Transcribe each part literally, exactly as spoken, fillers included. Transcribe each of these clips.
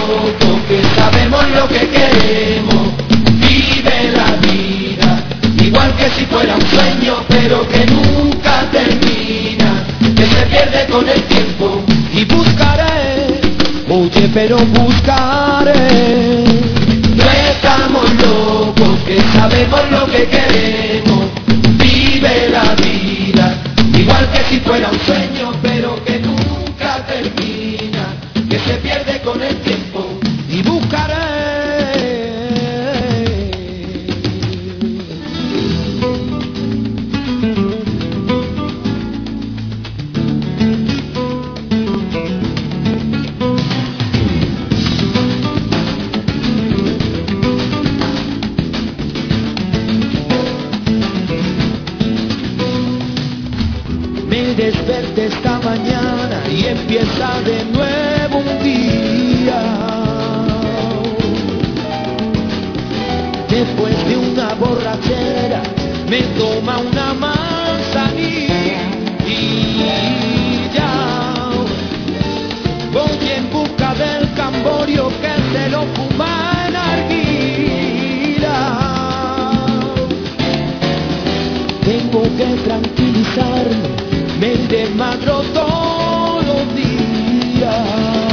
locos que sabemos lo que queremos. Vive la vida, igual que si fuera un sueño, pero que nunca termina, que se pierde con el tiempo. Y buscaré, oye, pero buscaré. No estamos locos que sabemos lo que queremos. Vive la vida, igual que si fuera un sueño, pero que nunca termina, que se pierde con el tiempo. Y buscaré. Desperté esta mañana y empieza de nuevo un día. Después de una borrachera me toma una manzanilla y ya voy en busca del camborio que se lo fuma en arguila. Tengo que tranquilizarme, me desmadro todos los días.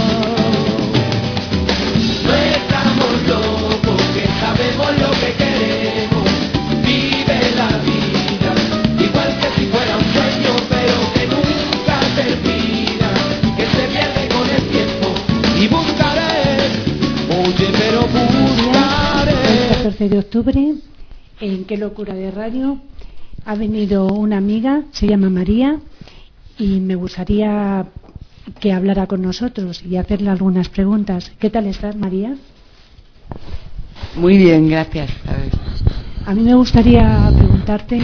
No estamos locos que sabemos lo que queremos. Vive la vida, igual que si fuera un sueño, pero que nunca termina, que se pierde con el tiempo. Y buscaré, oye, pero buscaré. El catorce de octubre, en Qué Locura de Radio, ha venido una amiga, se llama María, y me gustaría que hablara con nosotros y hacerle algunas preguntas. ¿Qué tal estás, María? Muy bien, gracias. A ver. A mí me gustaría preguntarte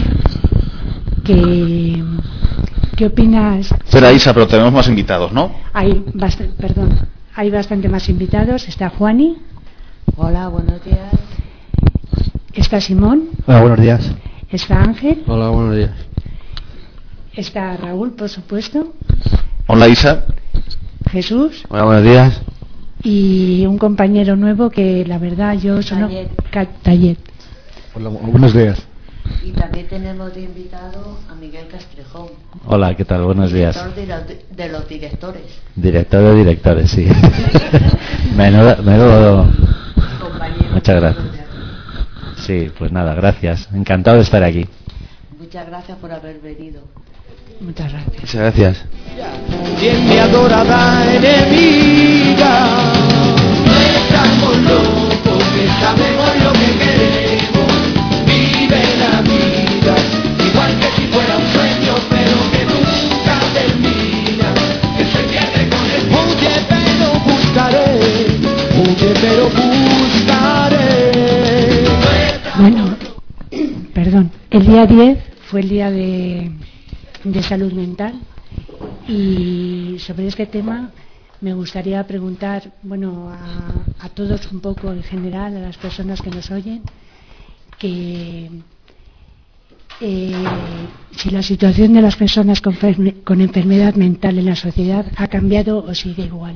que, ¿qué opinas? Espera, Isa, pero tenemos más invitados, ¿no? Hay bast- perdón, hay bastante más invitados. Está Juani. Hola, buenos días. Está Simón. Hola, buenos días. Está Ángel. Hola, buenos días. Está Raúl, por supuesto. Hola, Isa. Jesús. Hola, buenos días. Y un compañero nuevo que la verdad yo sono Tallet. Hola, buenos días. Y también tenemos de invitado a Miguel Castrejón. Hola, ¿qué tal? Buenos días. Director de los, de los directores. Director de directores, sí. menudo, menudo. Compañero. Muchas gracias. Sí, pues nada, gracias. Encantado de estar aquí. Muchas gracias por haber venido. Muchas gracias. Muchas gracias. Y en mi adorada enemiga. No estamos locos que sabemos lo que queremos. Vive la vida, igual que si fuera un sueño, pero que nunca termina, que se pierde con el tiempo. Oye, pero buscaré, oye, pero buscaré. Bueno, perdón, el día diez fue el día de, de salud mental y sobre este tema me gustaría preguntar, bueno, a, a todos un poco en general, a las personas que nos oyen, que eh, si la situación de las personas con, con enfermedad mental en la sociedad ha cambiado o sigue igual.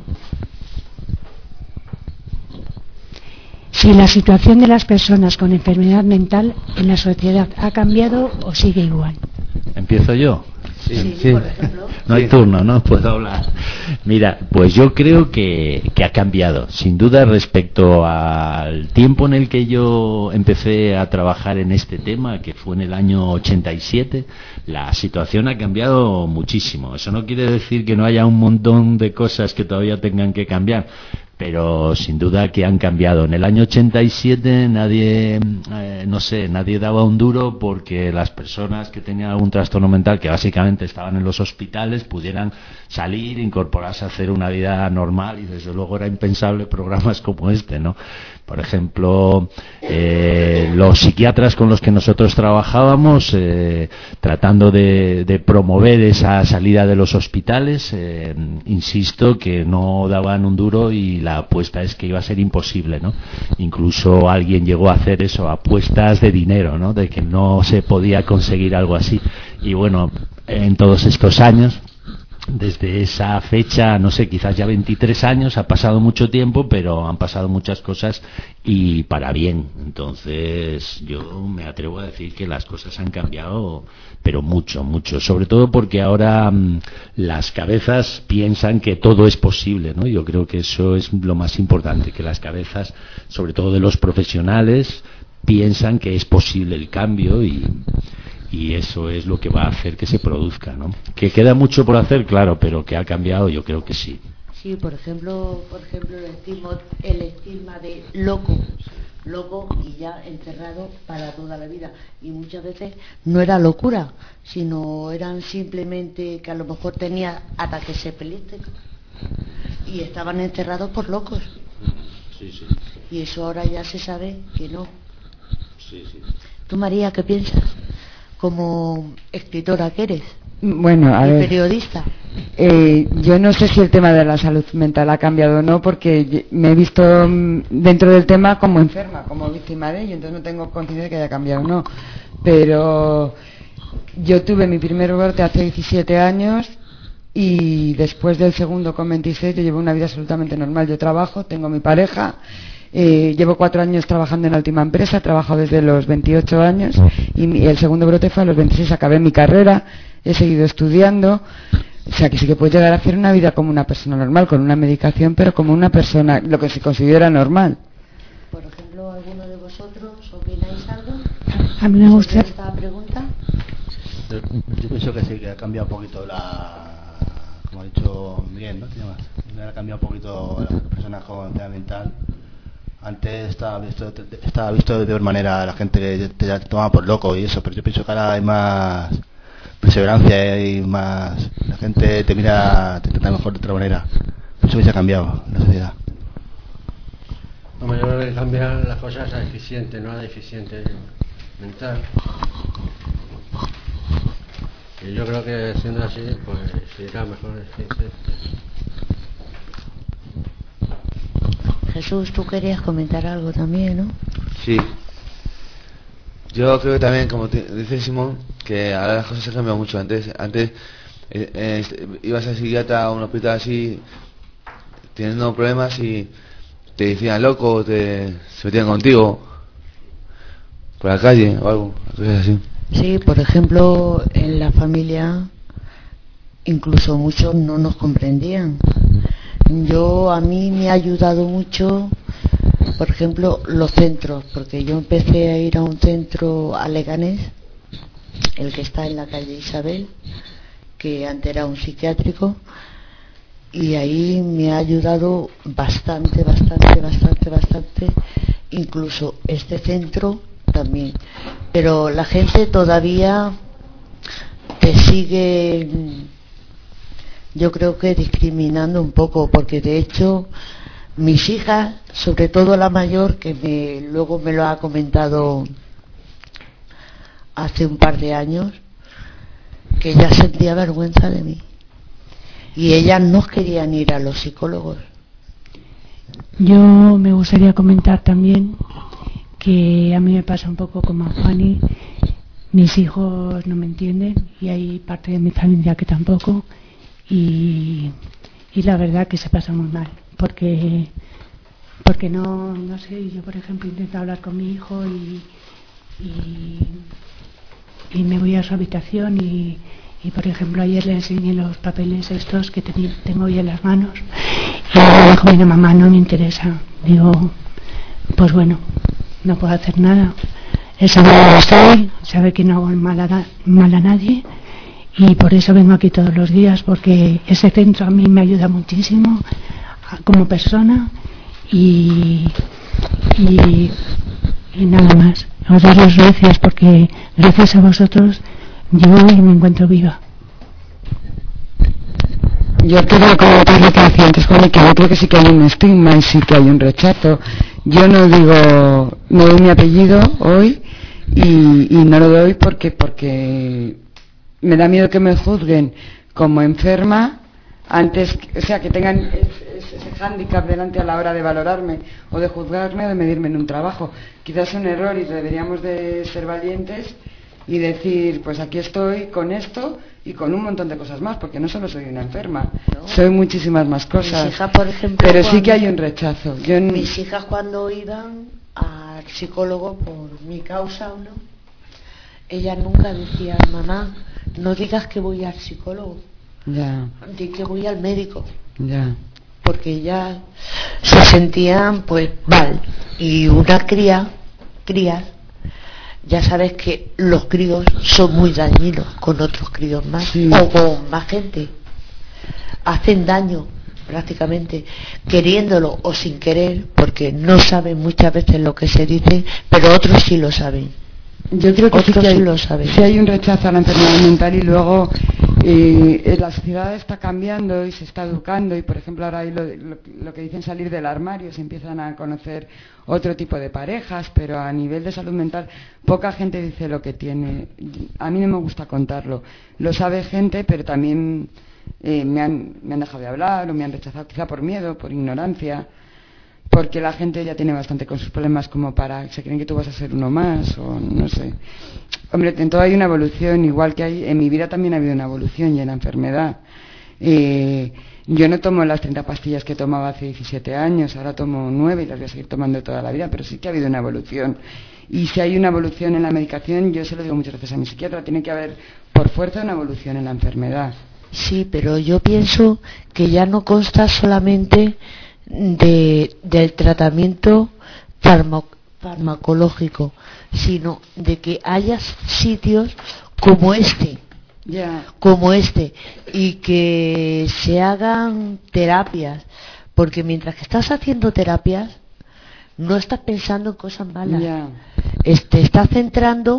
Si la situación de las personas con enfermedad mental en la sociedad ha cambiado o sigue igual. ¿Empiezo yo? Sí, sí, sí. Por ejemplo. No hay turno, no puedo hablar. Mira, pues yo creo que, que ha cambiado, sin duda, respecto al tiempo en el que yo empecé a trabajar en este tema, que fue en el año ochenta y siete. La situación ha cambiado muchísimo. Eso no quiere decir que no haya un montón de cosas que todavía tengan que cambiar, pero sin duda que han cambiado. En el año ochenta y siete nadie, eh, no sé, nadie daba un duro porque las personas que tenían algún trastorno mental, que básicamente estaban en los hospitales, pudieran salir, incorporarse a hacer una vida normal, y desde luego era impensable programas como este, ¿no? Por ejemplo, eh, los psiquiatras con los que nosotros trabajábamos, eh, tratando de, de promover esa salida de los hospitales, eh, insisto que no daban un duro, y la apuesta es que iba a ser imposible, ¿no? Incluso alguien llegó a hacer eso, apuestas de dinero, ¿no? De que no se podía conseguir algo así. Y bueno, en todos estos años desde esa fecha, no sé, quizás ya veintitrés años, ha pasado mucho tiempo, pero han pasado muchas cosas y para bien. Entonces yo me atrevo a decir que las cosas han cambiado, pero mucho, mucho. Sobre todo porque ahora mmm, las cabezas piensan que todo es posible, ¿no? Yo creo que eso es lo más importante, que las cabezas, sobre todo de los profesionales, piensan que es posible el cambio y... y eso es lo que va a hacer que se produzca, ¿no? Que queda mucho por hacer, claro, pero que ha cambiado, yo creo que sí. Sí, por ejemplo, por ejemplo el estigma, el estigma de loco, loco y ya encerrado para toda la vida. Y muchas veces no era locura, sino eran simplemente que a lo mejor tenía ataques epilépticos y estaban encerrados por locos. Sí, sí. Y eso ahora ya se sabe que no. Sí, sí. ¿Tú, María, qué piensas? Como escritora que eres, bueno, a y ver, periodista. Eh, yo no sé si el tema de la salud mental ha cambiado o no, porque me he visto dentro del tema como enferma, como víctima de ello, entonces no tengo conciencia de que haya cambiado o no. Pero yo tuve mi primer brote hace diecisiete años y después del segundo con veintiséis yo llevo una vida absolutamente normal. Yo trabajo, tengo mi pareja. Eh, llevo cuatro años trabajando en la última empresa, trabajo desde los veintiocho años y mi, el segundo brote fue a los veintiséis, acabé mi carrera, he seguido estudiando, o sea que sí que puedes llegar a hacer una vida como una persona normal, con una medicación, pero como una persona, lo que se considera normal. Por ejemplo, ¿alguno de vosotros opináis algo? A mí me gusta esta pregunta. Yo, yo pienso que sí, que ha cambiado un poquito la, como ha dicho Miguel, ¿no? Ha cambiado un poquito las personas con enfermedad mental. Antes estaba visto, estaba visto de peor manera la gente que te, te tomaba por loco y eso, pero yo pienso que ahora hay más perseverancia y más, la gente te mira, te trata mejor de otra manera. Pienso que se ha cambiado la sociedad. Hombre, yo creo que cambian las cosas a eficiente, no a deficiente mental. Y yo creo que siendo así, pues será mejor eficiente. Jesús, tú querías comentar algo también, ¿no? Sí. Yo creo que también, como te, dice Simón, que ahora las cosas se han cambiado mucho. Antes, antes eh, eh, ibas al psiquiatra a un hospital así, teniendo problemas y te decían loco, te se metían contigo por la calle o algo, cosas así. Sí, por ejemplo, en la familia incluso muchos no nos comprendían. Yo, a mí me ha ayudado mucho, por ejemplo, los centros, porque yo empecé a ir a un centro a Leganés, el que está en la calle Isabel, que antes era un psiquiátrico, y ahí me ha ayudado bastante, bastante, bastante, bastante, incluso este centro también. Pero la gente todavía te sigue, yo creo que discriminando un poco, porque de hecho mis hijas, sobre todo la mayor, que me, luego me lo ha comentado hace un par de años, que ella sentía vergüenza de mí y ellas no querían ir a los psicólogos. Yo me gustaría comentar también que a mí me pasa un poco como a Fanny. Mis hijos no me entienden y hay parte de mi familia que tampoco, y, y la verdad que se pasa muy mal porque porque no no sé, yo por ejemplo intento hablar con mi hijo y y, y me voy a su habitación y, y por ejemplo ayer le enseñé los papeles estos que ten, tengo hoy en las manos y me dijo, mira mamá, no me interesa. Digo, pues bueno, no puedo hacer nada. Él sabe dónde estoy, sabe que no hago mal a, mal a nadie, y por eso vengo aquí todos los días, porque ese centro a mí me ayuda muchísimo como persona y, y, y nada más. Os doy las gracias porque gracias a vosotros yo hoy me encuentro viva. Yo quería comentar lo que decía antes, Juan, que yo creo que sí que hay un estigma y sí que hay un rechazo. Yo no digo, no doy mi apellido hoy y, y no lo doy porque porque me da miedo que me juzguen como enferma antes, o sea, que tengan ese, ese hándicap delante a la hora de valorarme o de juzgarme o de medirme en un trabajo. Quizás es un error y deberíamos de ser valientes y decir, pues aquí estoy con esto y con un montón de cosas más, porque no solo soy una enferma, no. soy muchísimas más cosas. Mis hijas, por ejemplo, pero sí que hay un rechazo. Yo n- mis hijas cuando iban al psicólogo por mi causa, ¿no? Ellas nunca decían, mamá, no digas que voy al psicólogo, ya. di que voy al médico. Ya. Porque ellas se sentían pues mal. Y una cría, crías, ya sabes que los críos son muy dañinos con otros críos más, sí. o con más gente. Hacen daño prácticamente, queriéndolo o sin querer, porque no saben muchas veces lo que se dice, pero otros sí lo saben. Yo creo que otros sí, que hay, sí lo saben. Sí hay un rechazo a la enfermedad mental, y luego eh, la sociedad está cambiando y se está educando, y por ejemplo ahora hay lo, lo, lo que dicen salir del armario, se empiezan a conocer otro tipo de parejas, pero a nivel de salud mental poca gente dice lo que tiene. A mí no me gusta contarlo, lo sabe gente, pero también eh, me, han, me han dejado de hablar o me han rechazado, quizá por miedo, por ignorancia, porque la gente ya tiene bastante con sus problemas como para, se creen que tú vas a ser uno más, o no sé. Hombre, en todo hay una evolución, igual que hay, en mi vida también ha habido una evolución y en la enfermedad. Eh, yo no tomo las treinta pastillas que tomaba hace diecisiete años, ahora tomo nueve y las voy a seguir tomando toda la vida, pero sí que ha habido una evolución. Y si hay una evolución en la medicación, yo se lo digo muchas veces a mi psiquiatra, tiene que haber por fuerza una evolución en la enfermedad. Sí, pero yo pienso que ya no consta solamente de, del tratamiento farmaco, farmacológico, sino de que haya sitios como este, yeah. como este, y que se hagan terapias, porque mientras que estás haciendo terapias no estás pensando en cosas malas, yeah. te estás centrando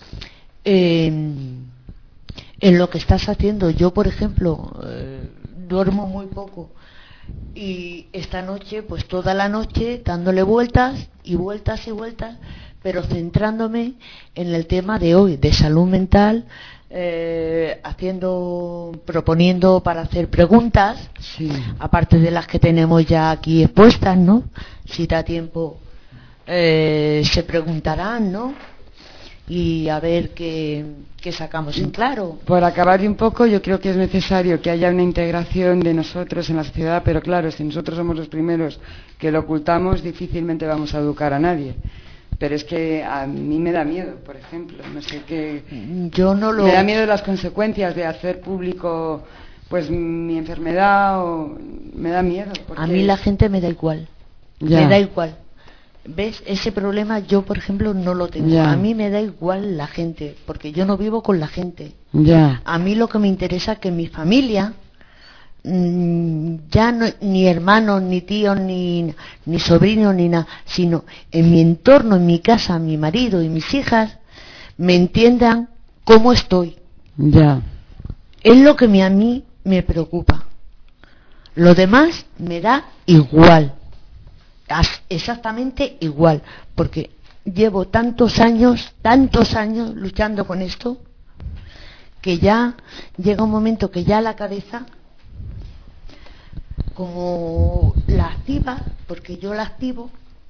en, en lo que estás haciendo. Yo, por ejemplo, eh, duermo muy poco. Y esta noche, pues toda la noche dándole vueltas y vueltas y vueltas, pero centrándome en el tema de hoy, de salud mental, eh, haciendo, proponiendo para hacer preguntas, sí. aparte de las que tenemos ya aquí expuestas, ¿no? Si da tiempo, eh, se preguntarán, ¿no? Y a ver qué, qué sacamos en claro. Por acabar un poco, yo creo que es necesario que haya una integración de nosotros en la sociedad, pero claro, si nosotros somos los primeros que lo ocultamos, difícilmente vamos a educar a nadie. Pero es que a mí me da miedo, por ejemplo, no sé qué. Yo no lo. Me da miedo las consecuencias de hacer público, pues mi enfermedad, o me da miedo. Porque... A mí la gente me da igual. Ya. Me da igual. ¿Ves? Ese problema yo, por ejemplo, no lo tengo. Ya. A mí me da igual la gente, porque yo no vivo con la gente. Ya. A mí lo que me interesa es que mi familia, mmm, ya no, ni hermanos, ni tíos, ni, ni sobrinos, ni nada, sino en mi entorno, en mi casa, mi marido y mis hijas, me entiendan cómo estoy. Ya. Es lo que me, a mí me preocupa. Lo demás me da igual. Exactamente igual, porque llevo tantos años, tantos años luchando con esto, que ya llega un momento que ya la cabeza, como la activa, porque yo la activo,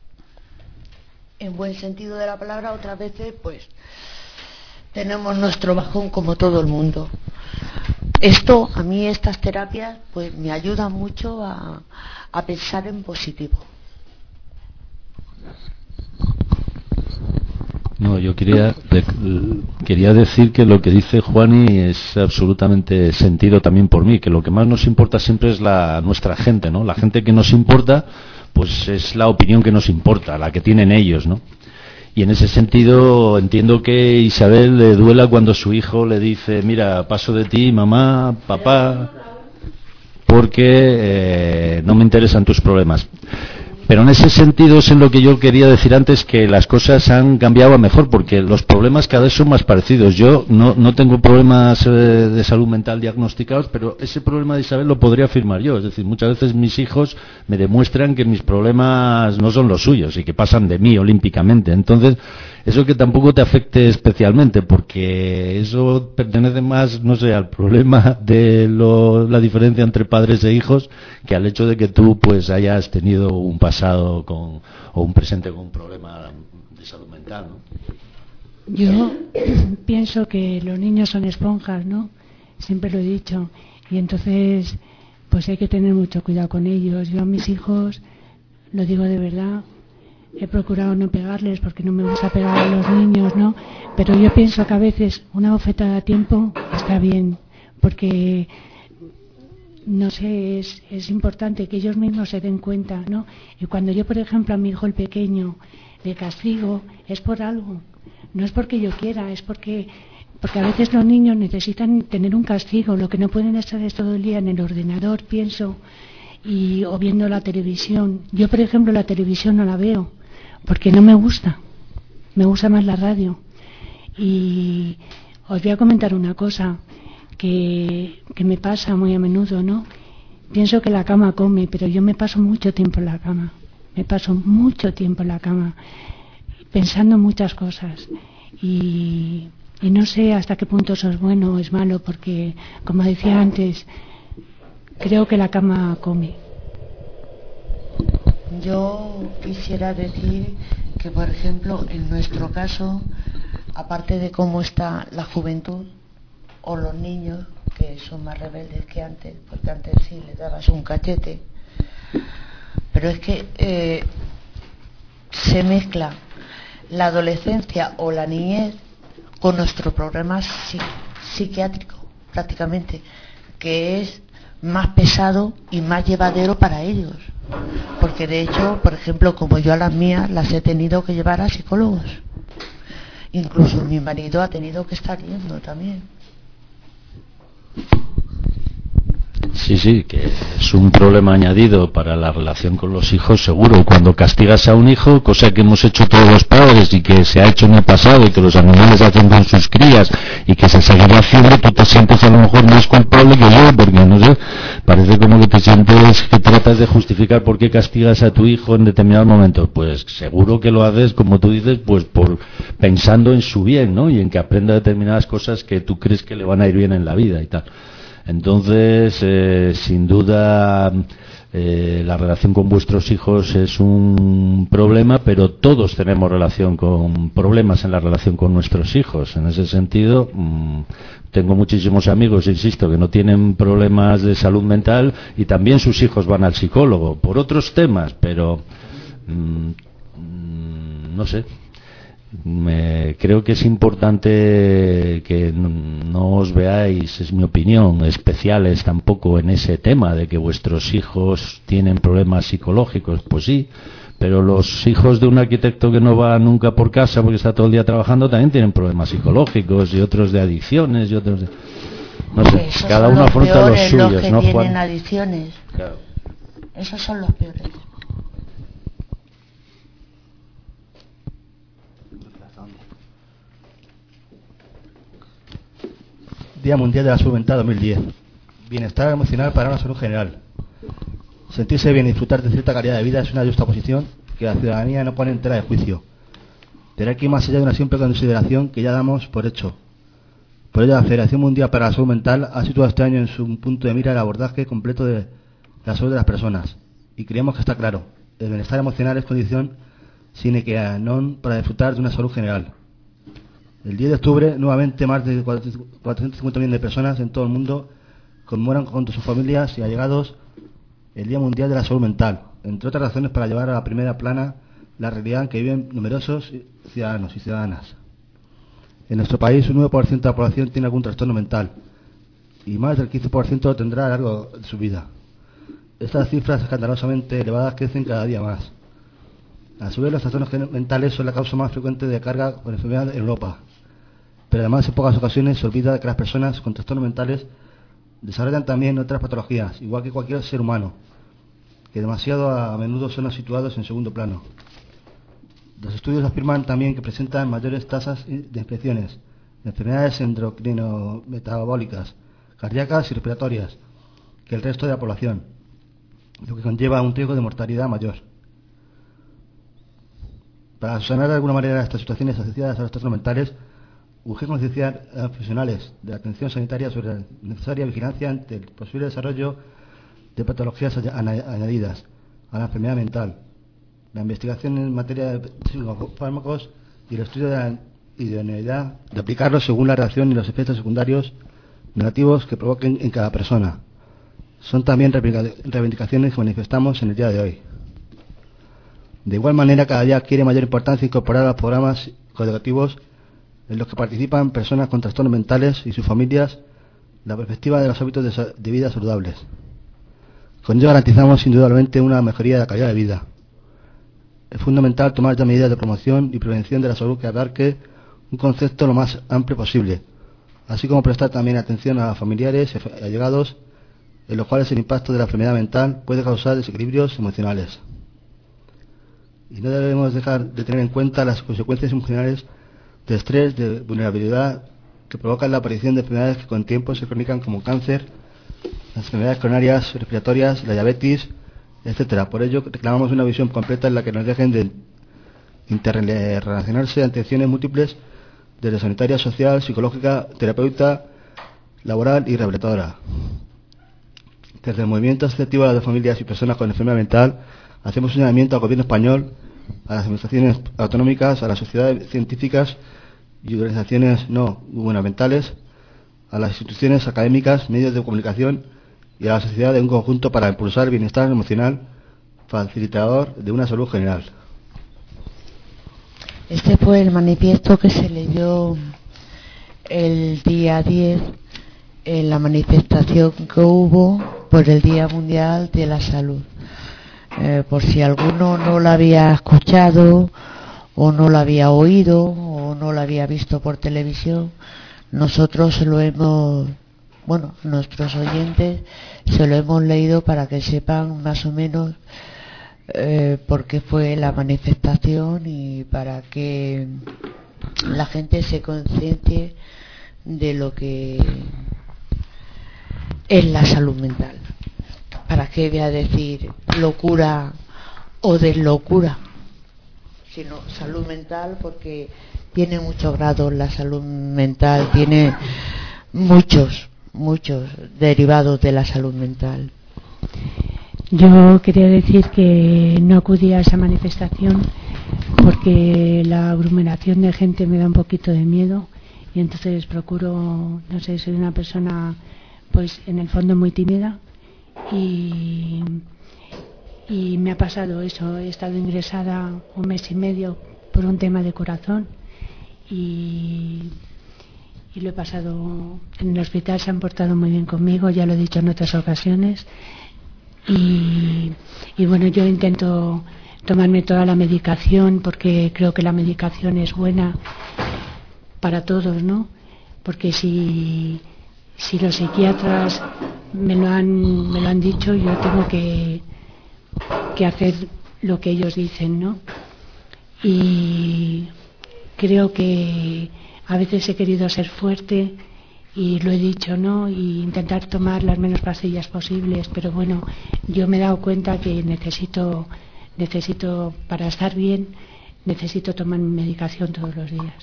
en buen sentido de la palabra, otras veces pues tenemos nuestro bajón como todo el mundo. Esto, a mí estas terapias pues me ayudan mucho a, a pensar en positivo. No, yo quería quería decir que lo que dice Juani es absolutamente sentido también por mí, que lo que más nos importa siempre es la nuestra gente, ¿no? La gente que nos importa, pues es la opinión que nos importa, la que tienen ellos, ¿no? Y en ese sentido entiendo que Isabel le duela cuando su hijo le dice, mira, paso de ti, mamá, papá, porque eh, no me interesan tus problemas. Pero en ese sentido es en lo que yo quería decir antes, que las cosas han cambiado a mejor, porque los problemas cada vez son más parecidos. Yo no, no tengo problemas eh, de salud mental diagnosticados, pero ese problema de Isabel lo podría afirmar yo. Es decir, muchas veces mis hijos me demuestran que mis problemas no son los suyos y que pasan de mí olímpicamente. Entonces, eso que tampoco te afecte especialmente, porque eso pertenece más, no sé, al problema de lo, la diferencia entre padres e hijos, que al hecho de que tú pues hayas tenido un pasado con, o un presente con un problema de salud mental, ¿no? Yo pienso que los niños son esponjas, ¿no? Siempre lo he dicho. Y entonces, pues hay que tener mucho cuidado con ellos. Yo a mis hijos, lo digo de verdad, he procurado no pegarles porque no me gusta pegar a los niños, ¿no? Pero yo pienso que a veces una bofetada a tiempo está bien, porque, no sé, es, es importante que ellos mismos se den cuenta, ¿no? Y cuando yo, por ejemplo, a mi hijo el pequeño le castigo, es por algo. No es porque yo quiera, es porque porque a veces los niños necesitan tener un castigo. Lo que no pueden estar es todo el día en el ordenador, pienso, y o viendo la televisión. Yo, por ejemplo, la televisión no la veo porque no me gusta. Me gusta más la radio. Y os voy a comentar una cosa que, que me pasa muy a menudo, ¿no? Pienso que la cama come, pero yo me paso mucho tiempo en la cama. Me paso mucho tiempo en la cama, pensando muchas cosas. Y, y no sé hasta qué punto eso es bueno o es malo, porque, como decía antes, creo que la cama come. Yo quisiera decir que, por ejemplo, en nuestro caso, aparte de cómo está la juventud o los niños, que son más rebeldes que antes, porque antes sí les dabas un cachete, pero es que eh, se mezcla la adolescencia o la niñez con nuestro programa psi- psiquiátrico, prácticamente, que es más pesado y más llevadero para ellos, porque de hecho, por ejemplo, como yo a las mías las he tenido que llevar a psicólogos, incluso mi marido ha tenido que estar yendo también. Sí, sí, que es un problema añadido para la relación con los hijos, seguro. Cuando castigas a un hijo, cosa que hemos hecho todos los padres y que se ha hecho en el pasado y que los animales hacen con sus crías y que se seguirá haciendo, tú te sientes a lo mejor más culpable que yo, porque no sé, parece como que te sientes que tratas de justificar por qué castigas a tu hijo en determinados momentos. Pues seguro que lo haces, como tú dices, pues por pensando en su bien, ¿no? Y en que aprenda determinadas cosas que tú crees que le van a ir bien en la vida y tal. Entonces, eh, sin duda, eh, la relación con vuestros hijos es un problema, pero todos tenemos relación con problemas en la relación con nuestros hijos. En ese sentido, mmm, tengo muchísimos amigos, insisto, que no tienen problemas de salud mental y también sus hijos van al psicólogo por otros temas, pero mmm, mmm, no sé. Me, creo que es importante que no, no os veáis, es mi opinión, especiales tampoco en ese tema de que vuestros hijos tienen problemas psicológicos. Pues sí, pero los hijos de un arquitecto que no va nunca por casa porque está todo el día trabajando también tienen problemas psicológicos, y otros de adicciones y otros de, no sé, Esos cada son uno los afronta los peores, suyos, los que ¿no, tienen Juan? adicciones. Claro. Esos son los peores. Día Mundial de la Salud Mental dos mil diez. Bienestar emocional para una salud general. Sentirse bien y disfrutar de cierta calidad de vida es una justa posición que la ciudadanía no pone en tela de juicio. Pero hay que ir más allá de una simple consideración que ya damos por hecho. Por ello, la Federación Mundial para la Salud Mental ha situado este año en su punto de mira el abordaje completo de la salud de las personas. Y creemos que está claro, el bienestar emocional es condición sine qua non para disfrutar de una salud general. El diez de octubre, nuevamente, más de cuatrocientos cincuenta millones de personas en todo el mundo conmemoran junto a sus familias y allegados el Día Mundial de la Salud Mental, entre otras razones para llevar a la primera plana la realidad en que viven numerosos ciudadanos y ciudadanas. En nuestro país, un nueve por ciento de la población tiene algún trastorno mental y más del quince por ciento lo tendrá a lo largo de su vida. Estas cifras escandalosamente elevadas crecen cada día más. A su vez, los trastornos mentales son la causa más frecuente de carga con enfermedad en Europa. Pero además, en pocas ocasiones se olvida que las personas con trastornos mentales desarrollan también otras patologías, igual que cualquier ser humano, que demasiado a menudo son situados en segundo plano. Los estudios afirman también que presentan mayores tasas de infecciones, de enfermedades endocrino-metabólicas, cardíacas y respiratorias que el resto de la población, lo que conlleva un riesgo de mortalidad mayor. Para subsanar de alguna manera estas situaciones asociadas a los trastornos mentales, urge concienciar a los profesionales de la atención sanitaria sobre la necesaria vigilancia ante el posible desarrollo de patologías añadidas a la enfermedad mental, la investigación en materia de psicofármacos y el estudio de la idoneidad de aplicarlo según la reacción y los efectos secundarios negativos que provoquen en cada persona. Son también reivindicaciones que manifestamos en el día de hoy. De igual manera, cada día adquiere mayor importancia incorporar a los programas educativos en los que participan personas con trastornos mentales y sus familias la perspectiva de los hábitos de, de vida saludables. Con ello garantizamos indudablemente una mejoría de la calidad de vida. Es fundamental tomar ya medidas de promoción y prevención de la salud que abarque un concepto lo más amplio posible, así como prestar también atención a familiares y allegados en los cuales el impacto de la enfermedad mental puede causar desequilibrios emocionales. Y no debemos dejar de tener en cuenta las consecuencias emocionales de estrés, de vulnerabilidad que provocan la aparición de enfermedades que con tiempo se cronican como cáncer, las enfermedades coronarias, respiratorias, la diabetes, etcétera. Por ello reclamamos una visión completa en la que nos dejen de interrelacionarse ante acciones múltiples desde sanitaria, social, psicológica, terapeuta, laboral y rehabilitadora. Desde el movimiento asociativo de familias y personas con enfermedad mental hacemos un llamamiento al gobierno español, a las administraciones autonómicas, a las sociedades científicas y organizaciones no gubernamentales, a las instituciones académicas, medios de comunicación y a la sociedad de un conjunto para impulsar el bienestar emocional facilitador de una salud general. Este fue el manifiesto que se leyó el día diez en la manifestación que hubo por el Día Mundial de la Salud. Eh, por si alguno no lo había escuchado o no lo había oído o no lo había visto por televisión, nosotros lo hemos, bueno, nuestros oyentes se lo hemos leído para que sepan más o menos eh, por qué fue la manifestación y para que la gente se conciencie de lo que es la salud mental. ¿Para qué voy a decir locura o deslocura? Sino salud mental, porque tiene muchos grados la salud mental, tiene muchos, muchos derivados de la salud mental. Yo quería decir que no acudí a esa manifestación porque la aglomeración de gente me da un poquito de miedo y entonces procuro, no sé, soy una persona pues en el fondo muy tímida. Y, y me ha pasado eso, he estado ingresada un mes y medio por un tema de corazón y, y lo he pasado en el hospital, se han portado muy bien conmigo, ya lo he dicho en otras ocasiones y, y bueno, yo intento tomarme toda la medicación porque creo que la medicación es buena para todos, ¿no? Porque si Si los psiquiatras me lo han, me lo han dicho, yo tengo que, que hacer lo que ellos dicen, ¿no? Y creo que a veces he querido ser fuerte y lo he dicho, ¿no? Y intentar tomar las menos pastillas posibles, pero bueno, yo me he dado cuenta que necesito, necesito para estar bien, necesito tomar mi medicación todos los días.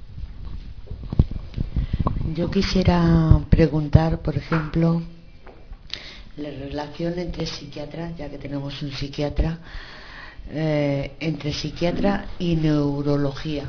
Yo quisiera preguntar, por ejemplo, la relación entre psiquiatras, ya que tenemos un psiquiatra, eh, entre psiquiatra y neurología.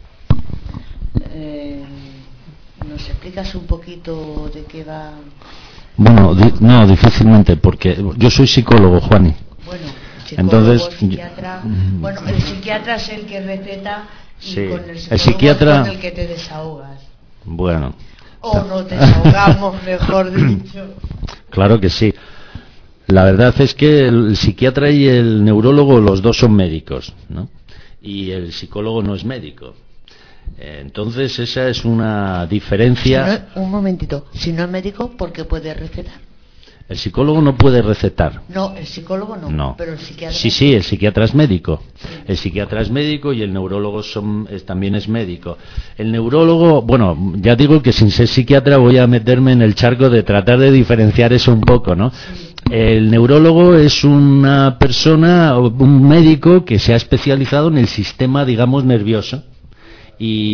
Eh, ¿Nos explicas un poquito de qué va? Bueno, di- no, difícilmente, porque yo soy psicólogo, Juani. Bueno, psicólogo, Entonces, psiquiatra. yo- Bueno, el psiquiatra es el que receta y Sí, con el el psicólogo psiquiatra- es con el que te desahogas. Bueno, O nos desahogamos, mejor dicho. claro que sí. La verdad es que el psiquiatra y el neurólogo, los dos son médicos, ¿no? Y el psicólogo no es médico. Eh, Entonces esa es una diferencia. Si no- un momentito, si no es médico, ¿por qué puede recetar? El psicólogo no puede recetar. No, el psicólogo no, No. pero el psiquiatra. Sí, sí, el psiquiatra es médico. El psiquiatra es médico y el neurólogo son, es, también es médico. El neurólogo, bueno, ya digo que sin ser psiquiatra voy a meterme en el charco de tratar de diferenciar eso un poco, ¿no? El neurólogo es una persona, un médico que se ha especializado en el sistema, digamos, nervioso. Y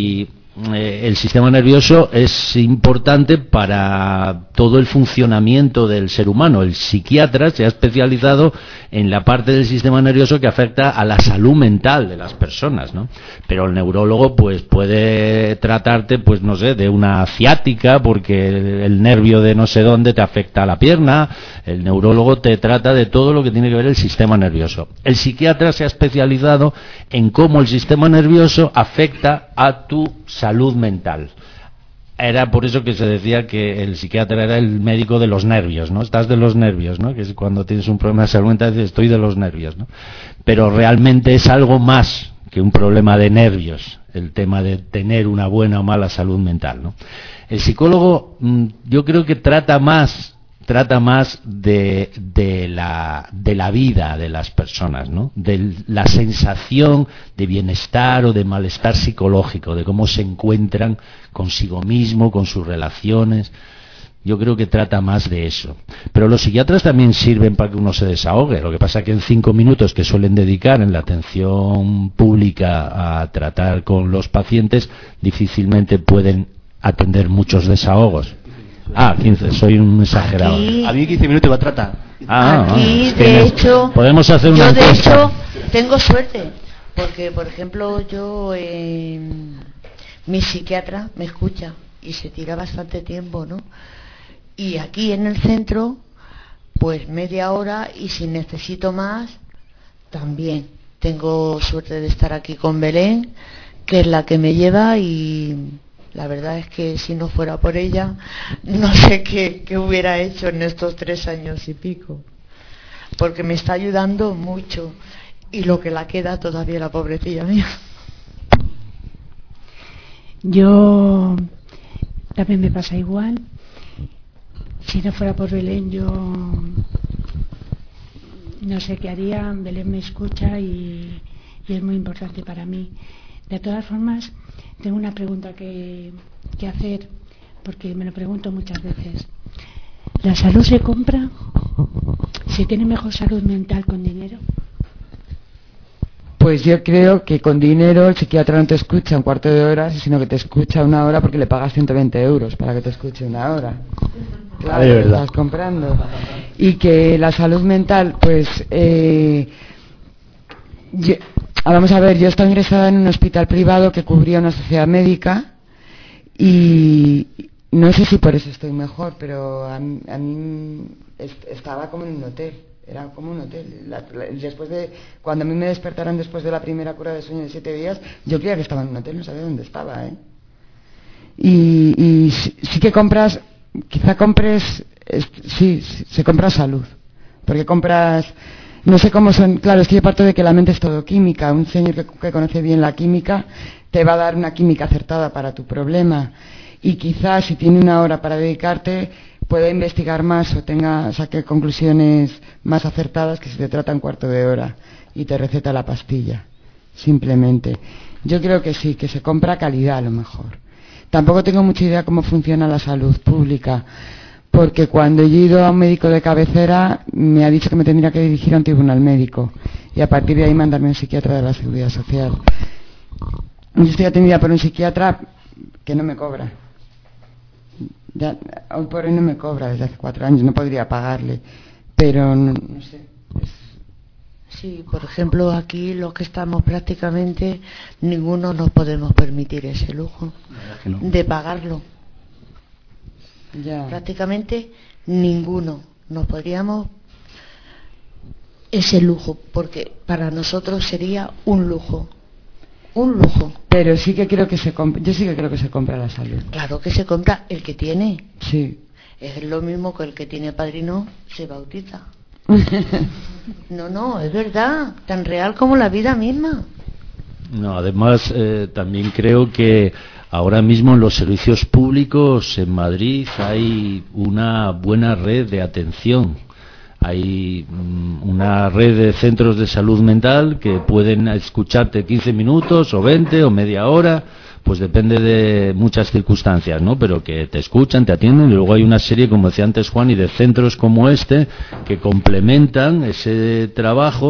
eh, el sistema nervioso es importante para todo el funcionamiento del ser humano. El psiquiatra se ha especializado en la parte del sistema nervioso que afecta a la salud mental de las personas, ¿no? Pero el neurólogo pues puede tratarte, pues no sé, de una ciática porque el nervio de no sé dónde te afecta a la pierna. El neurólogo te trata de todo lo que tiene que ver el sistema nervioso. El psiquiatra se ha especializado en cómo el sistema nervioso afecta a tu salud mental. Era por eso que se decía que el psiquiatra era el médico de los nervios, ¿no? Estás de los nervios, ¿no? Que es cuando tienes un problema de salud mental dices, estoy de los nervios, ¿no? Pero realmente es algo más que un problema de nervios, el tema de tener una buena o mala salud mental, ¿no? El psicólogo, yo creo que trata más trata más de, de, la, de la vida de las personas, ¿no? De la sensación de bienestar o de malestar psicológico, de cómo se encuentran consigo mismo, con sus relaciones. Yo creo que trata más de eso. Pero los psiquiatras también sirven para que uno se desahogue. Lo que pasa es que en cinco minutos que suelen dedicar en la atención pública a tratar con los pacientes, difícilmente pueden atender muchos desahogos. Ah, quince, soy un exagerado. Aquí, a mí quince minutos va a tratar. Ah, aquí es que de no, hecho, podemos hacer una yo de encuesta. hecho tengo suerte, porque por ejemplo yo, eh, mi psiquiatra me escucha y se tira bastante tiempo, ¿no? Y aquí en el centro, pues media hora y si necesito más, también. Tengo suerte de estar aquí con Belén, que es la que me lleva y... La verdad es que si no fuera por ella, no sé qué, qué hubiera hecho en estos tres años y pico. Porque me está ayudando mucho. Y lo que la queda todavía, la pobrecilla mía. Yo también me pasa igual. Si no fuera por Belén, yo no sé qué haría. Belén me escucha y, y es muy importante para mí. De todas formas, tengo una pregunta que, que hacer, porque me lo pregunto muchas veces. ¿La salud se compra? ¿Se tiene mejor salud mental con dinero? Pues yo creo que con dinero el psiquiatra no te escucha un cuarto de hora, sino que te escucha una hora porque le pagas ciento veinte euros para que te escuche una hora. Claro, de verdad. Estás comprando. Y que la salud mental, pues... Eh, yo, vamos a ver, yo estaba ingresada en un hospital privado que cubría una sociedad médica y no sé si por eso estoy mejor, pero a, mí, a mí estaba como en un hotel, era como un hotel. La, la, después de, cuando a mí me despertaron después de la primera cura de sueño de siete días, yo creía que estaba en un hotel, no sabía dónde estaba, ¿eh? Y, y sí, sí que compras, quizá compres, sí, se compra salud, porque compras... No sé cómo son, claro, es que yo parto de que la mente es todo química. Un señor que, que conoce bien la química te va a dar una química acertada para tu problema. Y quizás si tiene una hora para dedicarte, pueda investigar más o tenga, saque conclusiones más acertadas que si te trata un cuarto de hora y te receta la pastilla. Simplemente. Yo creo que sí, que se compra calidad a lo mejor. Tampoco tengo mucha idea cómo funciona la salud pública. Porque cuando yo he ido a un médico de cabecera me ha dicho que me tendría que dirigir a un tribunal médico y a partir de ahí mandarme a un psiquiatra de la Seguridad Social. Yo estoy atendida por un psiquiatra que no me cobra. Ya, hoy por hoy no me cobra desde hace cuatro años, no podría pagarle, pero no, no sé. Es... Sí, por ejemplo, aquí los que estamos prácticamente ninguno nos podemos permitir ese lujo no. de pagarlo. Ya. Prácticamente ninguno nos podríamos ese lujo, porque para nosotros sería un lujo, un lujo. Pero sí que creo que se compra, yo sí que creo que se compra la salud. Claro que se compra el que tiene. Sí. Es lo mismo que el que tiene padrino se bautiza. No, no, es verdad, tan real como la vida misma. No, además eh, también creo que ahora mismo en los servicios públicos en Madrid hay una buena red de atención. Hay um, una red de centros de salud mental que pueden escucharte quince minutos o veinte o media hora, pues depende de muchas circunstancias, ¿no? Pero que te escuchan, te atienden y luego hay una serie, como decía antes Juan, y de centros como este que complementan ese trabajo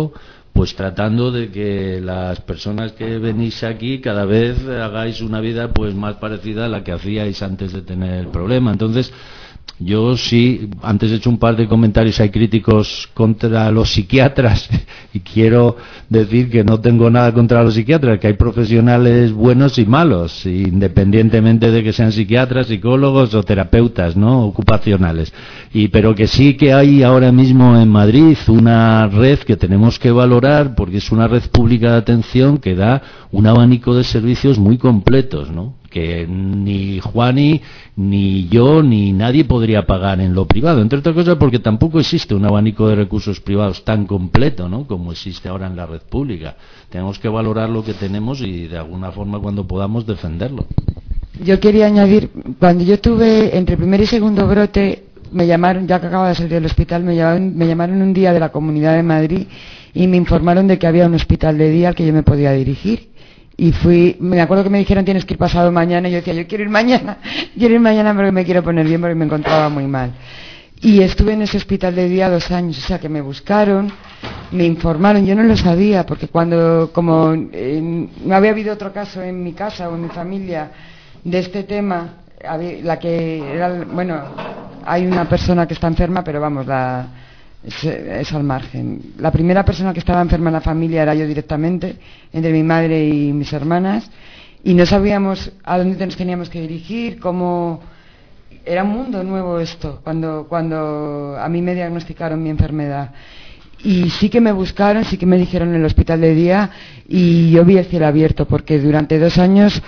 pues tratando de que las personas que venís aquí cada vez hagáis una vida pues más parecida a la que hacíais antes de tener el problema. Entonces, yo sí, antes he hecho un par de comentarios, hay críticos contra los psiquiatras y quiero decir que no tengo nada contra los psiquiatras, que hay profesionales buenos y malos, independientemente de que sean psiquiatras, psicólogos o terapeutas, ¿no?, ocupacionales. Y pero que sí que hay ahora mismo en Madrid una red que tenemos que valorar, porque es una red pública de atención que da un abanico de servicios muy completos, ¿no?, que ni Juani, ni yo, ni nadie podría pagar en lo privado, entre otras cosas porque tampoco existe un abanico de recursos privados tan completo, ¿no?, como existe ahora en la red pública. Tenemos que valorar lo que tenemos y de alguna forma cuando podamos defenderlo. Yo quería añadir, cuando yo tuve entre primer y segundo brote, me llamaron, ya que acababa de salir del hospital, me llamaron, me llamaron un día de la Comunidad de Madrid y me informaron de que había un hospital de día al que yo me podía dirigir. Y fui, me acuerdo que me dijeron tienes que ir pasado mañana, y yo decía yo quiero ir mañana, quiero ir mañana porque me quiero poner bien porque me encontraba muy mal. Y estuve en ese hospital de día dos años, o sea que me buscaron, me informaron, yo no lo sabía porque cuando, como eh, no había habido otro caso en mi casa o en mi familia de este tema, había, la que era, bueno, hay una persona que está enferma, pero vamos, la... Es, es al margen. La primera persona que estaba enferma en la familia era yo directamente, entre mi madre y mis hermanas, y no sabíamos a dónde nos teníamos que dirigir, cómo... Era un mundo nuevo esto, cuando, cuando a mí me diagnosticaron mi enfermedad. Y sí que me buscaron, sí que me dijeron en el hospital de día, y yo vi el cielo abierto, porque durante dos años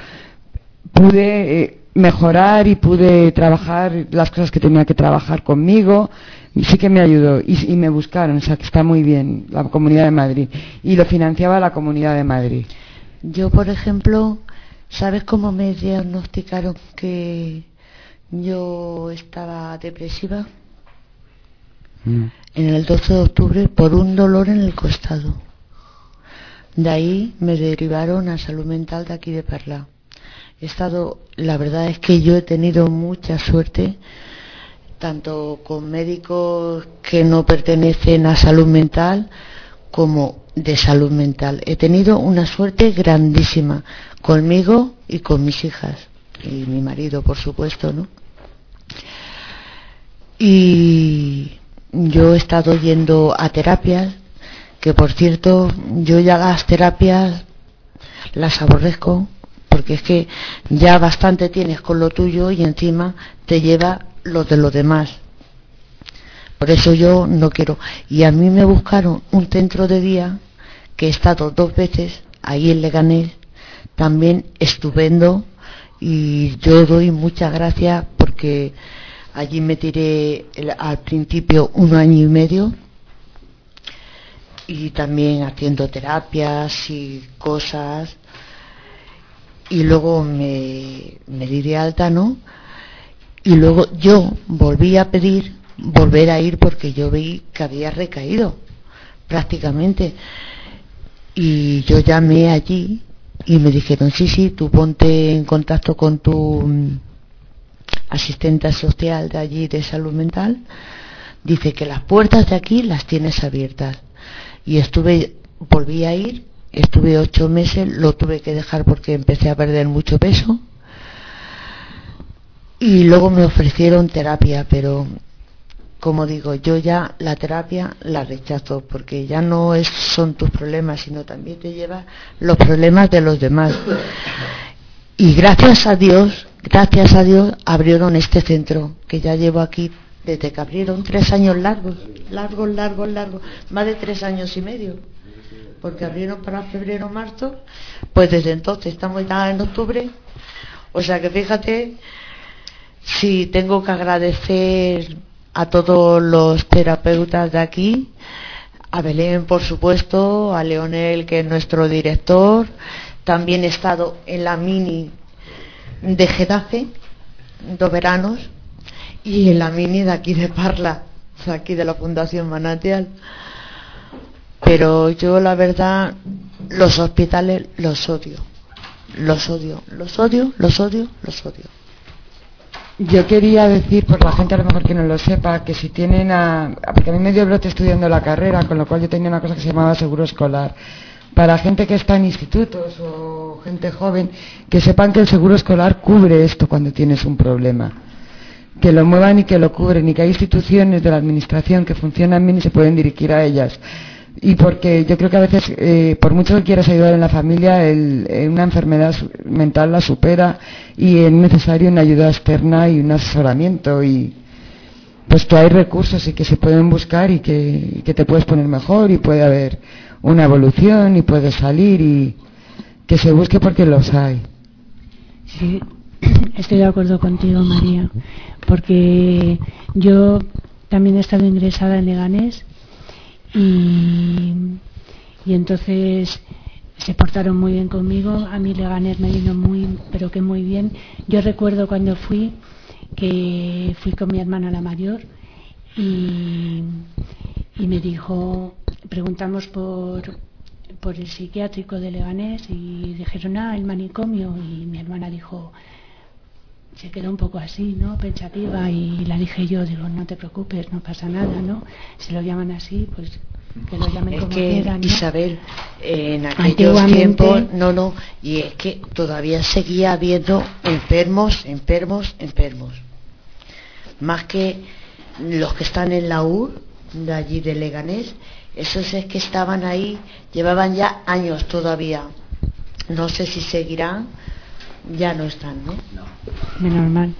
pude eh, mejorar y pude trabajar las cosas que tenía que trabajar conmigo. Y sí que me ayudó y, y me buscaron, o sea que está muy bien la Comunidad de Madrid y lo financiaba la Comunidad de Madrid. Yo, por ejemplo, ¿sabes cómo me diagnosticaron que yo estaba depresiva? Mm. En el doce de octubre por un dolor en el costado. De ahí me derivaron a salud mental de aquí de Parla. He estado, la verdad es que yo he tenido mucha suerte, tanto con médicos que no pertenecen a salud mental como de salud mental. He tenido una suerte grandísima conmigo y con mis hijas y mi marido, por supuesto, ¿no? Y yo he estado yendo a terapias, que por cierto, yo ya las terapias las aborrezco, porque es que ya bastante tienes con lo tuyo y encima te lleva lo de los demás. Por eso yo no quiero. Y a mí me buscaron un centro de día, que he estado dos veces ahí en Leganés, también estupendo, y yo doy muchas gracias porque allí me tiré el, al principio un año y medio, y también haciendo terapias y cosas, y luego me, me di de alta, ¿no? Y luego yo volví a pedir volver a ir porque yo vi que había recaído prácticamente, y yo llamé allí y me dijeron sí, sí, tú ponte en contacto con tu asistente social de allí de salud mental, dice que las puertas de aquí las tienes abiertas. Y estuve, volví a ir, estuve ocho meses, lo tuve que dejar porque empecé a perder mucho peso. Y luego me ofrecieron terapia, pero como digo, yo ya la terapia la rechazo, porque ya no es, son tus problemas, sino también te lleva los problemas de los demás. Y gracias a Dios, gracias a Dios, abrieron este centro, que ya llevo aquí desde que abrieron, tres años largos, largos, largos, largos, más de tres años y medio, porque abrieron para febrero, marzo, pues desde entonces estamos ya en octubre, o sea que fíjate. Sí, tengo que agradecer a todos los terapeutas de aquí, a Belén, por supuesto, a Leonel, que es nuestro director. También he estado en la mini de Getafe, dos veranos, y en la mini de aquí de Parla, aquí de la Fundación Manantial. Pero yo, la verdad, los hospitales los odio, los odio, los odio, los odio, los odio. yo quería decir, por la gente a lo mejor que no lo sepa, que si tienen a... Porque a mí me dio brote estudiando la carrera, con lo cual yo tenía una cosa que se llamaba seguro escolar. Para gente que está en institutos o gente joven, que sepan que el seguro escolar cubre esto cuando tienes un problema. Que lo muevan y que lo cubren, y que hay instituciones de la administración que funcionan bien y se pueden dirigir a ellas. Y porque yo creo que a veces, eh, por mucho que quieras ayudar en la familia, el, eh, una enfermedad mental la supera y es necesario una ayuda externa y un asesoramiento, y pues que hay recursos y que se pueden buscar y que, y que te puedes poner mejor y puede haber una evolución y puedes salir, y que se busque porque los hay. Sí, estoy de acuerdo contigo, María, porque yo también he estado ingresada en Leganés. Y, y entonces se portaron muy bien conmigo. A mí Leganés me vino muy, pero que muy bien. Yo recuerdo cuando fui, que fui con mi hermana la mayor, y, y me dijo, preguntamos por, por el psiquiátrico de Leganés y dijeron, ah, el manicomio, y mi hermana dijo, se quedó un poco así, ¿no?, pensativa, y la dije yo, digo, no te preocupes, no pasa nada, ¿no? Si lo llaman así, pues que lo llamen es como que, quieran, ¿no? Isabel, eh, en aquellos tiempos, no, no, y es que todavía seguía habiendo enfermos, enfermos, enfermos. Más que los que están en la U R, de allí de Leganés, esos es que estaban ahí, llevaban ya años todavía. No sé si seguirán. Ya no están, ¿no? Menos mal.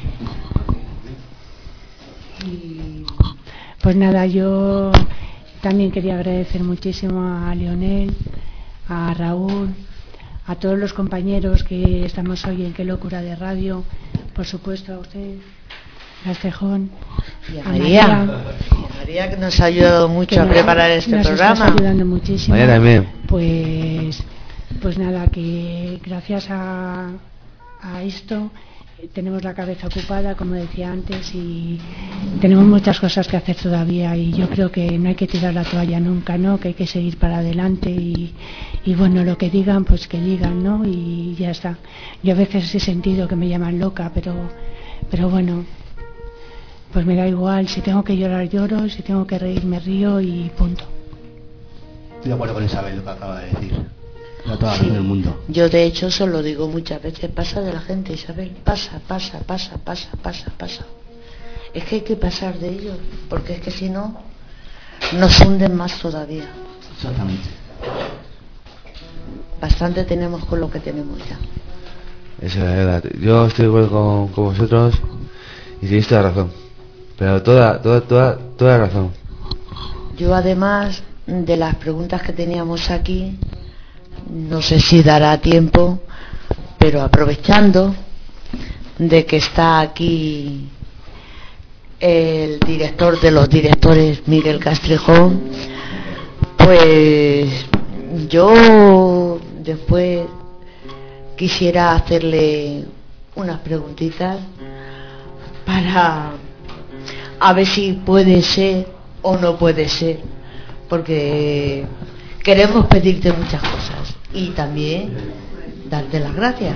Y pues nada, yo también quería agradecer muchísimo a Leonel, a Raúl, a todos los compañeros que estamos hoy en Qué Locura de Radio, por supuesto a usted, Castejón, y a, a María, María, y a María, que nos ha ayudado mucho a nos, preparar este nos programa. Estás ayudando muchísimo. María también. Pues Pues nada, que gracias a, a esto eh, tenemos la cabeza ocupada, como decía antes, y tenemos muchas cosas que hacer todavía, y yo creo que no hay que tirar la toalla nunca, ¿no? Que hay que seguir para adelante, y, y bueno, lo que digan, pues que digan, ¿no? Y ya está. Yo a veces he sentido que me llaman loca, pero, pero bueno, pues me da igual. Si tengo que llorar, lloro, si tengo que reír, me río, y punto. Estoy de acuerdo con Isabel, lo que acaba de decir. No toda Sí. en el mundo. Yo de hecho eso lo digo muchas veces, pasa de la gente, Isabel, pasa, pasa, pasa, pasa, pasa, pasa. Es que hay que pasar de ellos, porque es que si no, nos hunden más todavía. Exactamente. Bastante tenemos con lo que tenemos ya. Esa es la verdad. Yo estoy de acuerdo con, con vosotros y tenéis toda razón. Pero toda, toda, toda, toda razón. Yo además de las preguntas que teníamos aquí, no sé si dará tiempo, pero aprovechando de que está aquí el director de los directores, Miguel Castrejón, pues yo después quisiera hacerle unas preguntitas para a ver si puede ser o no puede ser, porque queremos pedirte muchas cosas y también darte las gracias.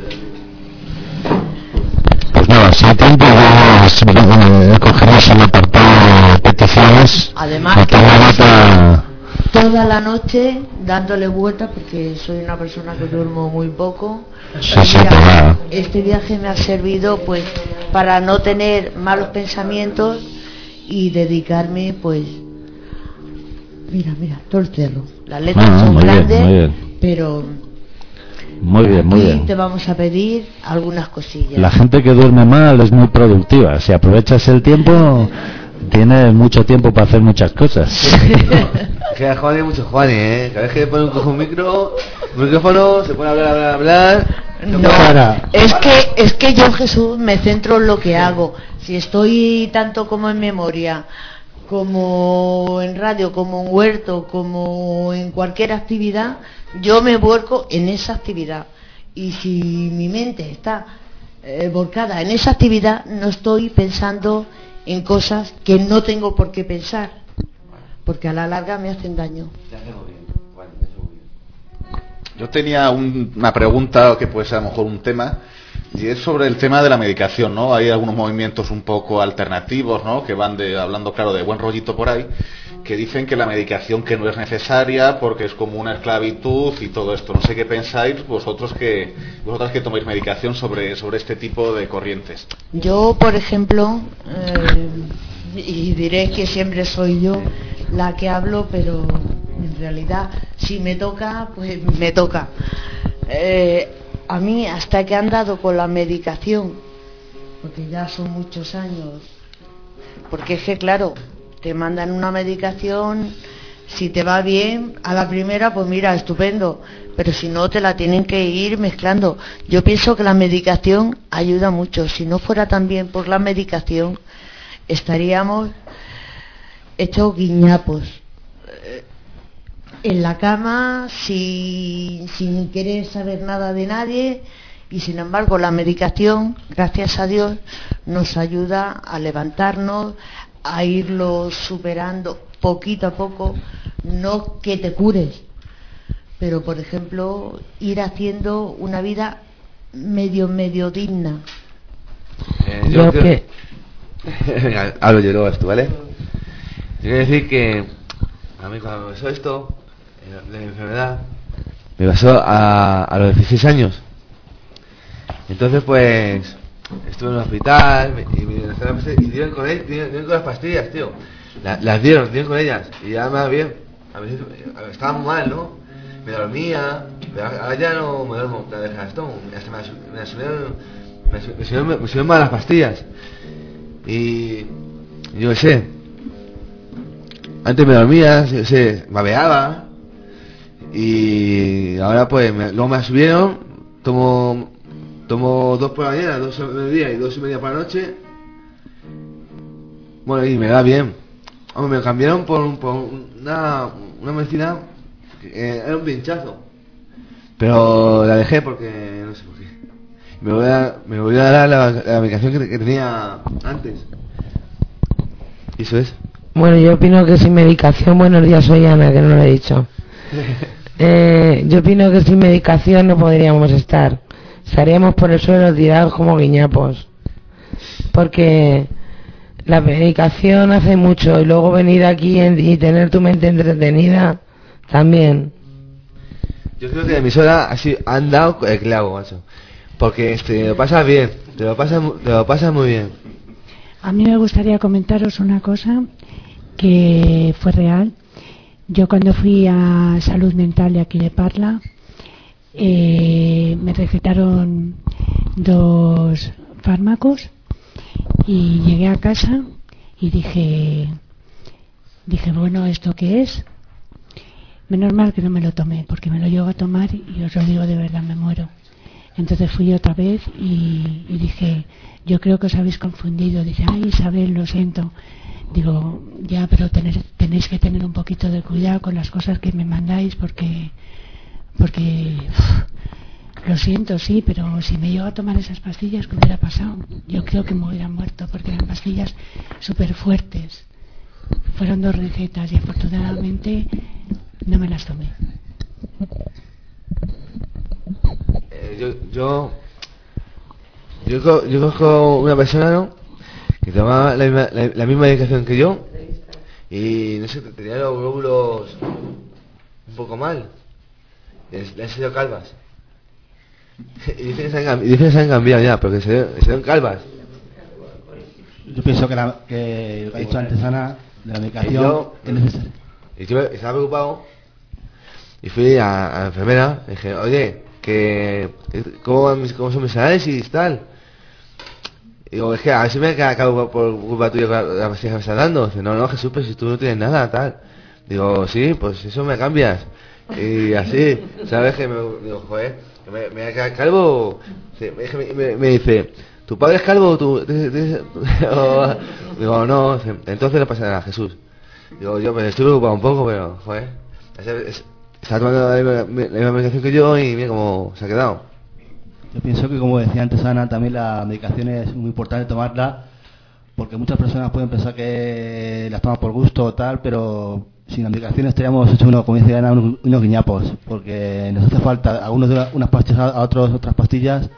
Pues nada, si hay tiempo ya cogeremos el apartado de peticiones. Además, que que toda la noche dándole vueltas, porque soy una persona que duermo muy poco. Sí, sí, pues nada. Este viaje me ha servido pues para no tener malos pensamientos y dedicarme pues mira, mira, todo el cerro. Las letras Ah, son muy bien, grandes, muy bien. pero Muy bien, muy aquí bien. te vamos a pedir algunas cosillas. La gente que duerme mal es muy productiva. Si aprovechas el tiempo, tienes mucho tiempo para hacer muchas cosas. Que a Juan hay mucho Juan, ¿eh? Cada vez que pone un, coge un micro, un micrófono, se pone a hablar, hablar, hablar. No, es que es que yo, Jesús, me centro en lo que hago. Si estoy tanto como en memoria, como en radio, como en huerto, como en cualquier actividad, yo me vuelco en esa actividad. Y si mi mente está eh, volcada en esa actividad, no estoy pensando en cosas que no tengo por qué pensar, porque a la larga me hacen daño. Yo tenía un- una pregunta que puede ser a lo mejor un tema Y es sobre el tema de la medicación, ¿no? Hay algunos movimientos un poco alternativos, ¿no? Que van de, hablando, claro, de buen rollito por ahí, que dicen que la medicación que no es necesaria porque es como una esclavitud y todo esto. No sé qué pensáis vosotros que vosotras que tomáis medicación sobre, sobre este tipo de corrientes. Yo, por ejemplo, eh, y diré que siempre soy yo la que hablo, pero en realidad si me toca, pues me toca. Eh, a mí, hasta que han dado con la medicación, porque ya son muchos años, porque es que claro, te mandan una medicación, si te va bien a la primera, pues mira, estupendo, pero si no, te la tienen que ir mezclando. Yo pienso que la medicación ayuda mucho. Si no fuera también por la medicación, estaríamos hechos guiñapos en la cama, sin, sin querer saber nada de nadie, y sin embargo la medicación, gracias a Dios, nos ayuda a levantarnos, a irlo superando poquito a poco. No que te cures, pero por ejemplo ir haciendo una vida medio medio digna. Eh, yo Yo creo... que Venga, hablo yo luego esto, ¿vale? Yo quiero decir que a mí cuando me pasó esto de la enfermedad, me pasó a, a los dieciséis años. Entonces pues estuve en un hospital y me y dieron con, él, dieron, dieron con las pastillas, tío. La, las dieron, dieron con ellas y ya me va bien. A veces estaba muy mal, ¿no? Me dormía, pero ahora ya no me duermo, la de Gastón. Me, me, subieron, me, me, subieron, me subieron mal las pastillas. Y yo qué sé, antes me dormía, yo sé, babeaba. Y ahora pues me, luego me subieron, tomo tomo dos por la mañana, dos al mediodía y dos y media por la noche. Bueno, y me da bien. Hombre, me cambiaron por, por una, una medicina que eh, era un pinchazo, pero la dejé porque no sé por qué. Me voy a, me voy a dar la, la medicación que, que tenía antes. Y eso es. Bueno, yo opino que sin medicación, buenos días, soy Ana, que no lo he dicho. Eh, yo opino que sin medicación no podríamos estar. Estaríamos por el suelo tirados como guiñapos. Porque la medicación hace mucho y luego venir aquí en, y tener tu mente entretenida también. Yo creo que la emisora así han dado el clavo, macho. Porque este, te lo pasas bien, te lo pasas, te lo pasas muy bien. A mí me gustaría comentaros una cosa que fue real. Yo cuando fui a Salud Mental de aquí de Parla, eh, me recetaron dos fármacos y llegué a casa y dije, dije, bueno, ¿esto qué es? Menos mal que no me lo tomé, porque me lo llego a tomar y os lo digo de verdad, me muero. Entonces fui otra vez y, y dije, yo creo que os habéis confundido. Dice, ay Isabel, lo siento. Digo, ya, pero tener, tenéis que tener un poquito de cuidado con las cosas que me mandáis porque, porque uf, lo siento, sí, pero si me llego a tomar esas pastillas, ¿qué hubiera pasado? Yo creo que me hubiera muerto porque eran pastillas súper fuertes. Fueron dos recetas y afortunadamente no me las tomé. Eh, yo, yo, yo, co- yo conozco una persona, ¿no?, que tomaba la misma, la, la misma medicación que yo y no sé, tenía los glóbulos un poco mal, le, le han salido calvas y dicen que se han, cam- y dicen que se han cambiado ya, pero que se, se ven calvas. Yo pienso que, la, que lo que ha dicho antes Ana, de la Y medicación yo, es necesaria. y yo estaba preocupado y fui a, a la enfermera y dije, oye, que, que ¿cómo, van mis- cómo son mis análisis y tal? Y digo, es que a ver si me acabo por culpa tuya con la pastilla que me estás dando. Dice, no, no, Jesús, pero si tú no tienes nada, tal. Digo, sí, pues eso me cambias. Y así, ¿sabes? Que me digo, joder, que me, me voy a quedar calvo. Sí, me, me, me dice, ¿tu padre es calvo o tú? Digo, no, entonces no pasa nada, Jesús. Digo, yo pues estoy preocupado un poco, pero, joder, está tomando la misma medicación que yo y mira cómo se ha quedado. Yo pienso que, como decía antes Ana, también la medicación es muy importante tomarla, porque muchas personas pueden pensar que las toman por gusto o tal, pero sin la medicación estaríamos hechos unos, como dice Ana, unos, unos guiñapos, porque nos hace falta algunos de una, unas pastillas a otros otras pastillas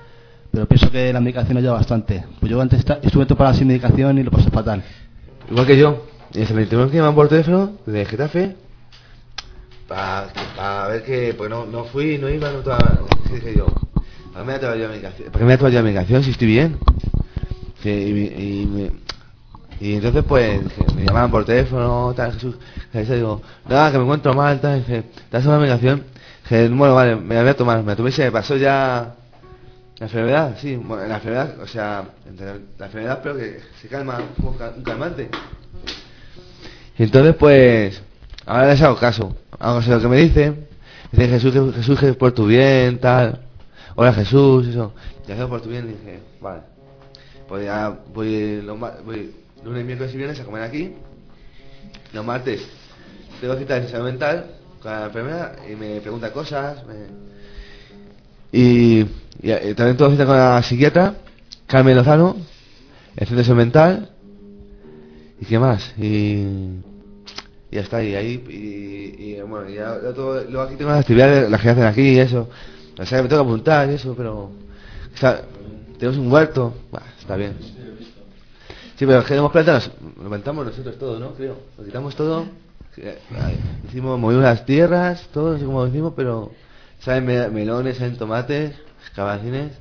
pero pienso que la medicación ayuda bastante. Pues yo antes esta- estuve temporada sin medicación y lo pasé fatal. Igual que yo. Y se me tuvieron que llamar por teléfono de Getafe para pa ver que, pues no, no fui, no iba, no estaba. Dije yo, ¿para qué me ha tomado yo la medicación? ¿Para qué me ha tomado yo la medicación si estoy bien? Sí, y, y, me- y entonces pues dije, me llamaban por teléfono, tal, Jesús, y digo, nada, que me encuentro mal, tal, dije, ¿te has tomado la medicación? Dije, bueno, vale, me la voy a tomar, me la tomé y se me pasó ya la enfermedad, sí, bueno, la enfermedad, o sea, entre la enfermedad, pero que se calma, como ca- un calmante. Y entonces pues, ahora les hago caso, hago caso de lo que me dicen, dice Jesús, que, Jesús, que por tu bien, tal, hola Jesús, eso, y hago por tu bien, y dije, vale, pues ya voy, los, ma- voy lunes, miércoles y viernes a comer aquí, los martes tengo cita de salud mental con la enfermera y me pregunta cosas, me... y, y, y también tengo cita con la psiquiatra, Carmen Lozano, el centro de salud mental, y qué más, y... Y ya está, y ahí, y, y bueno, ya, ya todo, luego aquí tengo las actividades, las que hacen aquí y eso. O sea, me tengo que apuntar y eso, pero... O sea, tenemos un huerto, bah, está bien. Sí, pero queremos plantas, lo plantamos nosotros todo, ¿no? Creo, lo quitamos todo, hicimos, movimos las tierras, todo, no sé cómo lo hicimos, pero... ¿Saben? Melones, ¿saben? Tomates, calabacines...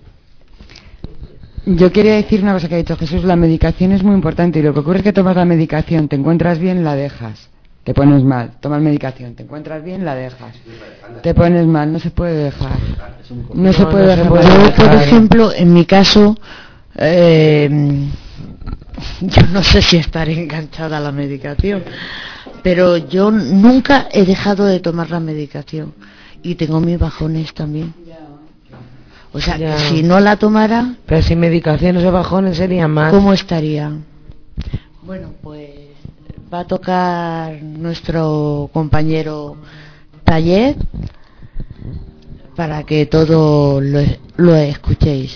Yo quería decir una cosa que ha dicho Jesús, la medicación es muy importante y lo que ocurre es que tomas la medicación, te encuentras bien, la dejas, te pones mal, tomas medicación, te encuentras bien, la dejas, te pones mal, no se puede dejar, no se puede dejar. Yo, por ejemplo, en mi caso, eh, yo no sé si estaré enganchada a la medicación, pero yo nunca he dejado de tomar la medicación y tengo mis bajones también. O sea, Ya. si no la tomara... Pero sin medicación esos bajones serían más. ¿Cómo estaría? Bueno, pues va a tocar nuestro compañero Taller para que todo lo, lo escuchéis.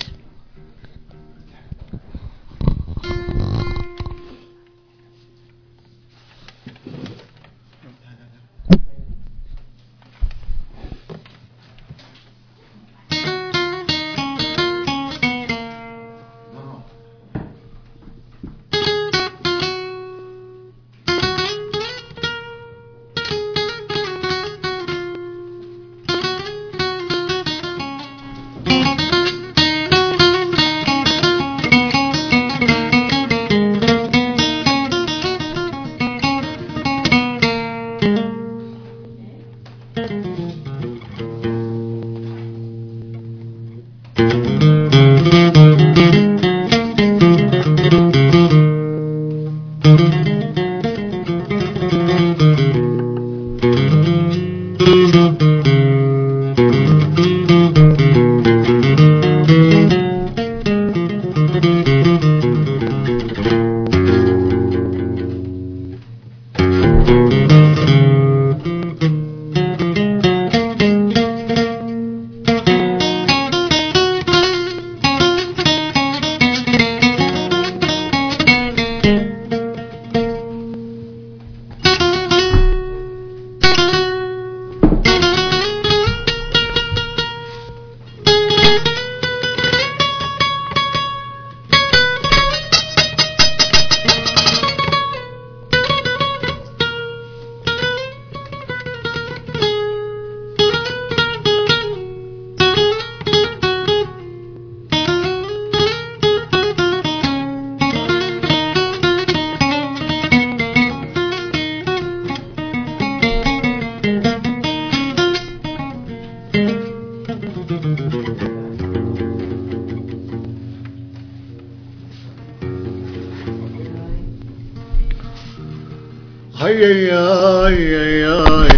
Ay, ay, ay, ay, ay,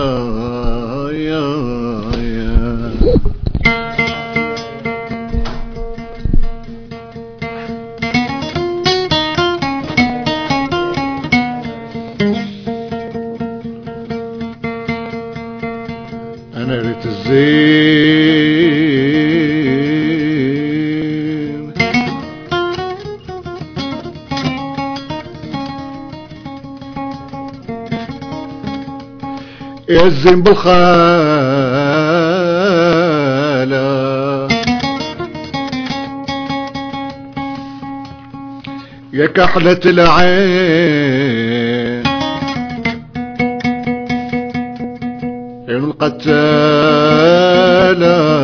ay, ay, ay, ay. أنا ريت الزين يا الزين بالخالة يا كحلة العين القتالة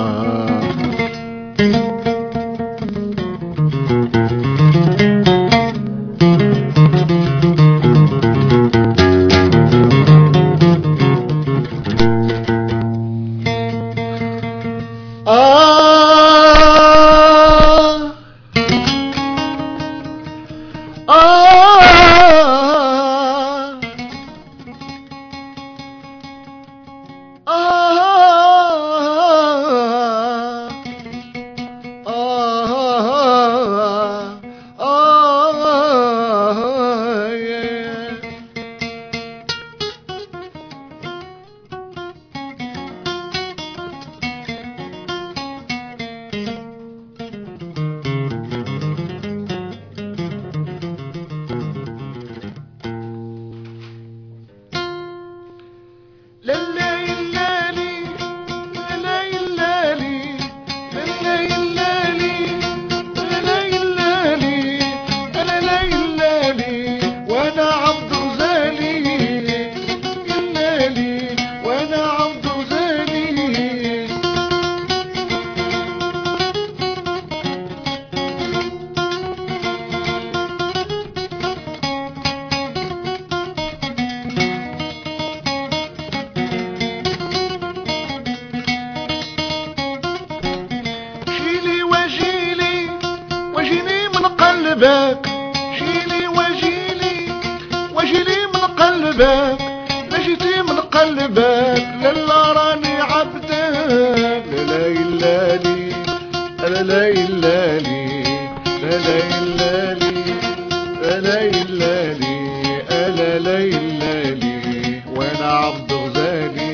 قلبك شيلي وجيلي وجيلي من قلبك نجيتي من قلبك للا راني عبدك لا لا إلا لي لا لا إلا لي لا لا إلا لي لا لا إلا لي لا لا إلا لي وانا عبد غزالي.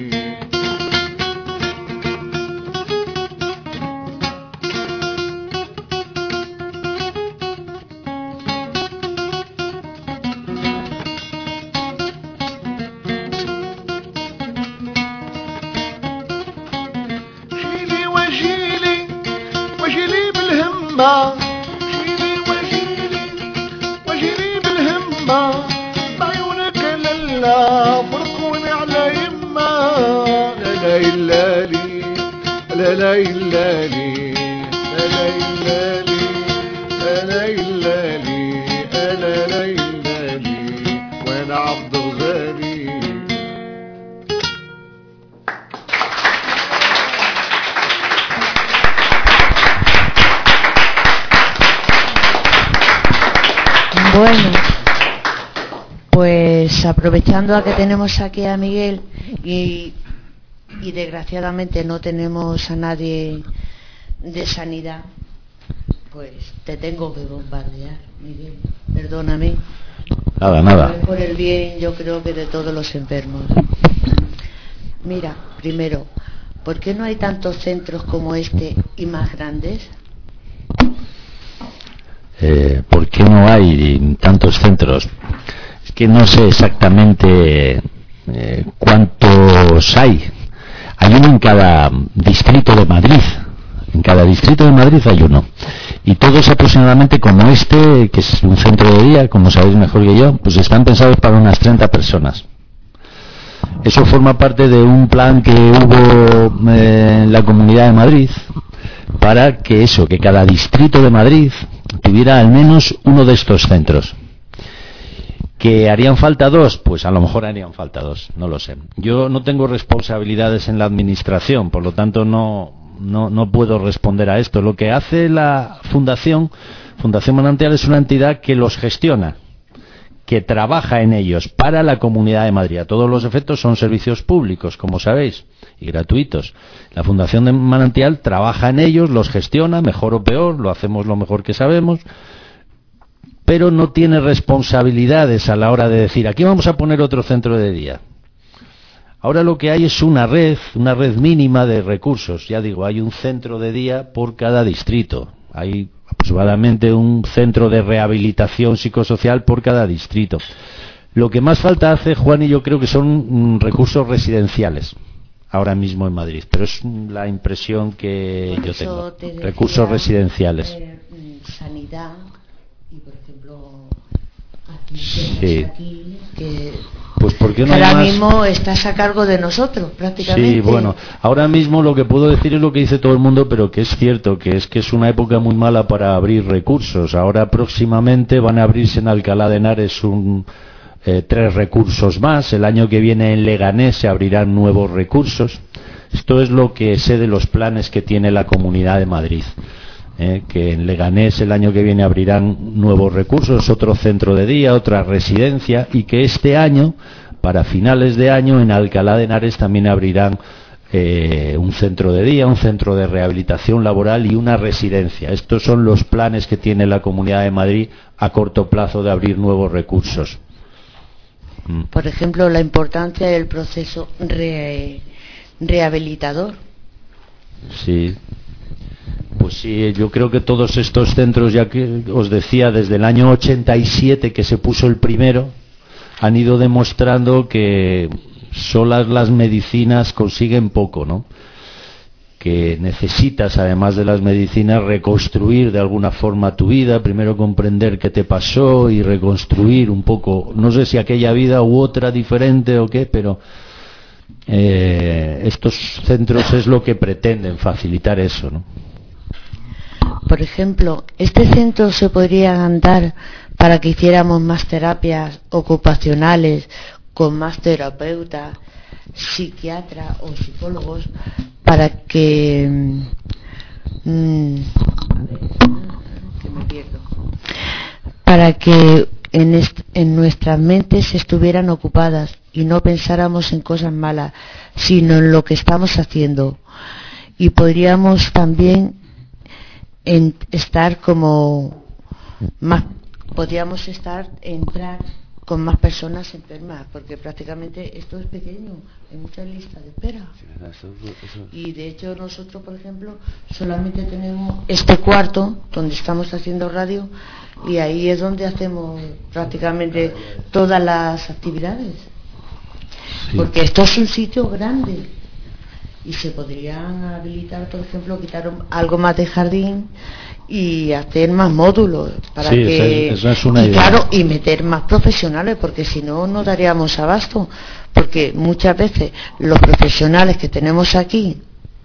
شيلي وجيلي وجيلي بالهمة بعيونك للا فرقوني على يما لا لا إلا لي لا لا إلا لي لا لا إلا لي لا لا إلا لي لا لا إلا لي وانا عبد غزالي. Bueno, pues aprovechando a que tenemos aquí a Miguel y, y desgraciadamente no tenemos a nadie de sanidad, pues te tengo que bombardear, Miguel, perdóname. Nada, nada. Por el bien, yo creo que de todos los enfermos. Mira, primero, ¿por qué no hay tantos centros como este y más grandes? Eh, ¿Por qué no hay tantos centros? Es que no sé exactamente eh, cuántos hay. Hay uno en cada distrito de Madrid. En cada distrito de Madrid hay uno. Y todos aproximadamente como este, que es un centro de día, como sabéis mejor que yo, pues están pensados para unas treinta personas. Eso forma parte de un plan que hubo eh, en la Comunidad de Madrid para que eso, que cada distrito de Madrid tuviera al menos uno de estos centros. ¿Que harían falta dos? Pues a lo mejor harían falta dos, no lo sé. Yo no tengo responsabilidades en la administración, por lo tanto no, no, no puedo responder a esto. Lo que hace la Fundación, Fundación Manantial, es una entidad que los gestiona, que trabaja en ellos para la Comunidad de Madrid. A todos los efectos son servicios públicos, como sabéis, y gratuitos. La Fundación de Manantial trabaja en ellos, los gestiona, mejor o peor, lo hacemos lo mejor que sabemos, pero no tiene responsabilidades a la hora de decir, aquí vamos a poner otro centro de día. Ahora lo que hay es una red, una red mínima de recursos. Ya digo, hay un centro de día por cada distrito. Hay aproximadamente un centro de rehabilitación psicosocial por cada distrito. Lo que más falta hace, Juan, y yo creo que son mm, recursos residenciales ahora mismo en Madrid, pero es la impresión que por yo eso tengo. te decía, Recursos residenciales. Eh, sanidad, Y por ejemplo, aquí, sí. aquí que pues porque no ahora hay más... mismo estás a cargo de nosotros prácticamente. Sí, bueno, ahora mismo lo que puedo decir es lo que dice todo el mundo, pero que es cierto, que es que es una época muy mala para abrir recursos. Ahora próximamente van a abrirse en Alcalá de Henares un, eh, tres recursos más. El año que viene en Leganés se abrirán nuevos recursos. Esto es lo que sé de los planes que tiene la Comunidad de Madrid. Eh, que en Leganés el año que viene abrirán nuevos recursos, otro centro de día, otra residencia, y que este año, para finales de año, en Alcalá de Henares también abrirán eh, un centro de día, un centro de rehabilitación laboral y una residencia. Estos son los planes que tiene la Comunidad de Madrid a corto plazo de abrir nuevos recursos. Mm. Por ejemplo, la importancia del proceso re, rehabilitador. Sí. Pues sí, yo creo que todos estos centros, ya que os decía, desde el año ochenta y siete que se puso el primero, han ido demostrando que solas las medicinas consiguen poco, ¿no? Que necesitas, además de las medicinas, reconstruir de alguna forma tu vida, primero comprender qué te pasó y reconstruir un poco, no sé si aquella vida u otra diferente o qué, pero eh, estos centros es lo que pretenden, facilitar eso, ¿no? Por ejemplo, este centro se podría dar para que hiciéramos más terapias ocupacionales con más terapeutas, psiquiatras o psicólogos, para que mmm, que me pierdo, para que en, est en nuestras mentes estuvieran ocupadas y no pensáramos en cosas malas, sino en lo que estamos haciendo. Y podríamos también en estar como más, podríamos estar entrar con más personas enfermas, porque prácticamente esto es pequeño, hay muchas listas de espera. Y de hecho nosotros, por ejemplo, solamente tenemos este cuarto donde estamos haciendo radio, y ahí es donde hacemos prácticamente todas las actividades. Sí. Porque esto es un sitio grande y se podrían habilitar, por ejemplo, quitar algo más de jardín y hacer más módulos para sí, que esa, esa es una y idea. claro, y meter más profesionales, porque si no no daríamos abasto, porque muchas veces los profesionales que tenemos aquí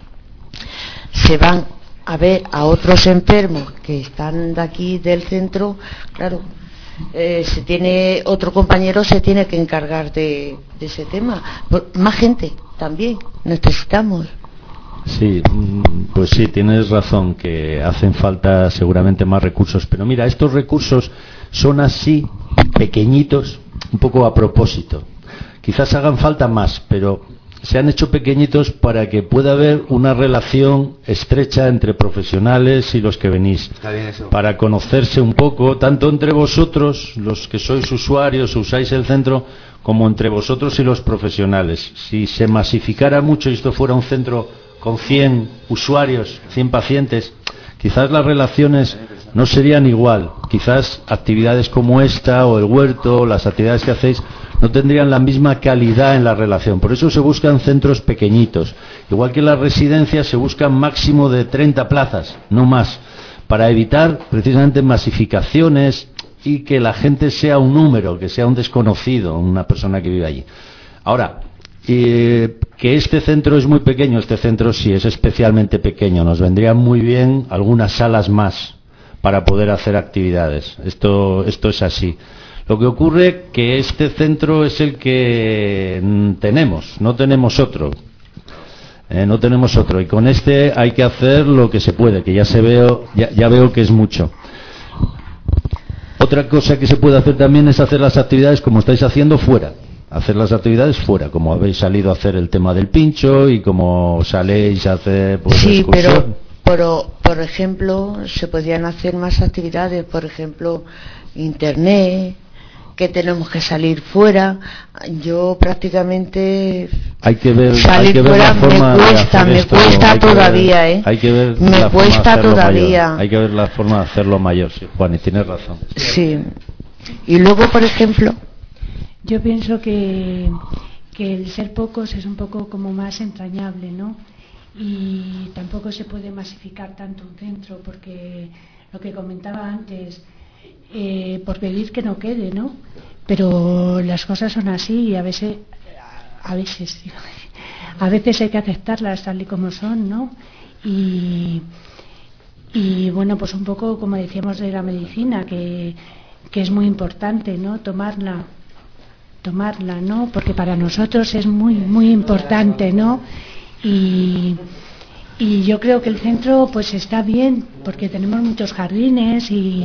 se van a ver a otros enfermos que están de aquí del centro, claro, eh, se tiene otro compañero se tiene que encargar de, de ese tema. Más gente también necesitamos. Sí, pues sí, tienes razón, que hacen falta seguramente más recursos, pero mira, estos recursos son así, pequeñitos, un poco a propósito. Quizás hagan falta más, pero se han hecho pequeñitos para que pueda haber una relación estrecha entre profesionales y los que venís, para conocerse un poco, tanto entre vosotros, los que sois usuarios, usáis el centro, como entre vosotros y los profesionales. Si se masificara mucho y esto fuera un centro con cien usuarios, cien pacientes, quizás las relaciones no serían igual. Quizás actividades como esta o el huerto, las actividades que hacéis, no tendrían la misma calidad en la relación. Por eso se buscan centros pequeñitos. Igual que las residencias se buscan máximo de treinta plazas, no más, para evitar precisamente masificaciones y que la gente sea un número, que sea un desconocido, una persona que vive allí. Ahora, eh, que este centro es muy pequeño, este centro sí es especialmente pequeño, nos vendrían muy bien algunas salas más para poder hacer actividades. Esto, esto es así. Lo que ocurre que este centro es el que tenemos, no tenemos otro. Eh, no tenemos otro. Y con este hay que hacer lo que se puede, que ya se veo, ya, ya veo que es mucho. Otra cosa que se puede hacer también es hacer las actividades como estáis haciendo fuera. Hacer las actividades fuera, como habéis salido a hacer el tema del pincho y como saléis a hacer pues, sí, excursión. pero, pero por ejemplo se podrían hacer más actividades, por ejemplo internet, que tenemos que salir fuera. Yo prácticamente hay que ver, salir hay que ver fuera la forma me cuesta, de me esto, cuesta todavía, ¿eh? Hay que ver me la cuesta forma de todavía. Mayor. Hay que ver la forma de hacerlo mayor, sí, Juan, y tienes razón. Sí. Y luego, por ejemplo, yo pienso que, que el ser pocos es un poco como más entrañable, ¿no? Y tampoco se puede masificar tanto un centro, porque lo que comentaba antes, eh, por pedir que no quede, ¿no? Pero las cosas son así y a veces, a veces, a veces hay que aceptarlas tal y como son, ¿no? Y, y bueno, pues un poco como decíamos de la medicina, que, que es muy importante, ¿no? Tomarla, tomarla, ¿no? Porque para nosotros es muy, muy importante, ¿no? Y, y yo creo que el centro pues está bien, porque tenemos muchos jardines y,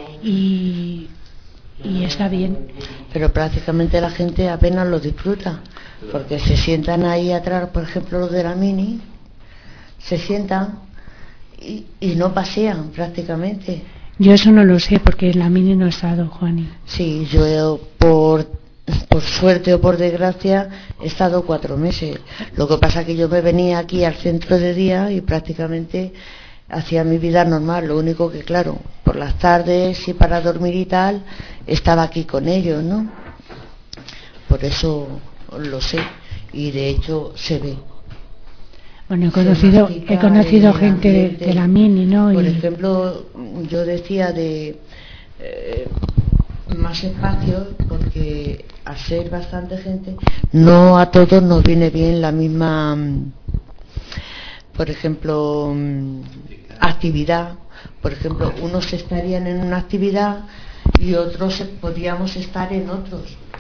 y, y está bien. Pero prácticamente la gente apenas lo disfruta, porque se sientan ahí atrás, por ejemplo los de la Mini, se sientan y, y no pasean prácticamente. Yo eso no lo sé porque en la Mini no he estado, Juani. Sí, yo por, por suerte o por desgracia he estado cuatro meses. Lo que pasa es que yo me venía aquí al centro de día y prácticamente hacía mi vida normal. Lo único que, claro, por las tardes y para dormir y tal, estaba aquí con ellos, ¿no? Por eso lo sé y de hecho se ve. Bueno, he conocido, he conocido gente de, de la Mini, ¿no? Por Y... ejemplo, yo decía de eh, más espacio, porque al ser bastante gente, no a todos nos viene bien la misma, por ejemplo, actividad. Por ejemplo, unos estarían en una actividad y otros podríamos estar en otros,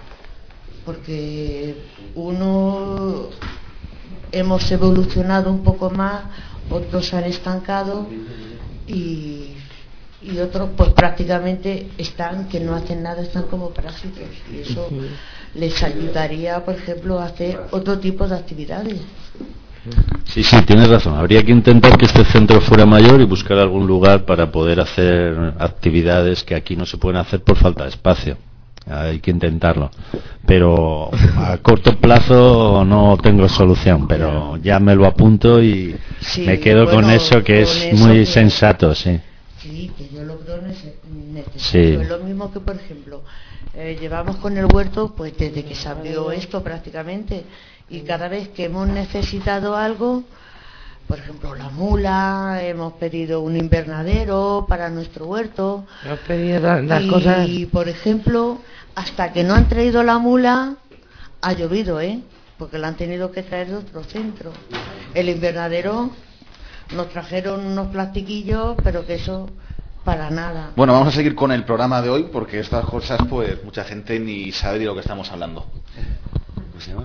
porque uno hemos evolucionado un poco más, otros han estancado y, y otros pues prácticamente están que no hacen nada, están como parásitos, y eso sí les ayudaría, por ejemplo, a hacer otro tipo de actividades. Sí, sí, tienes razón. Habría que intentar que este centro fuera mayor y buscar algún lugar para poder hacer actividades que aquí no se pueden hacer por falta de espacio. Hay que intentarlo, pero a corto plazo no tengo solución, pero ya me lo apunto y sí, me quedo bueno, con eso que con es eso muy que... sensato, sí. Sí, que yo lo creo necesario. Sí. Es lo mismo que, por ejemplo, eh, llevamos con el huerto pues desde que se abrió esto prácticamente, y cada vez que hemos necesitado algo, por ejemplo la mula, hemos pedido un invernadero para nuestro huerto. Hemos pedido las y, cosas. Y por ejemplo, hasta que no han traído la mula, ha llovido, ¿eh? Porque la han tenido que traer de otro centro. El invernadero nos trajeron unos plastiquillos, pero que eso para nada. Bueno, vamos a seguir con el programa de hoy, porque estas cosas pues mucha gente ni sabe de lo que estamos hablando. ¿Cómo se llama?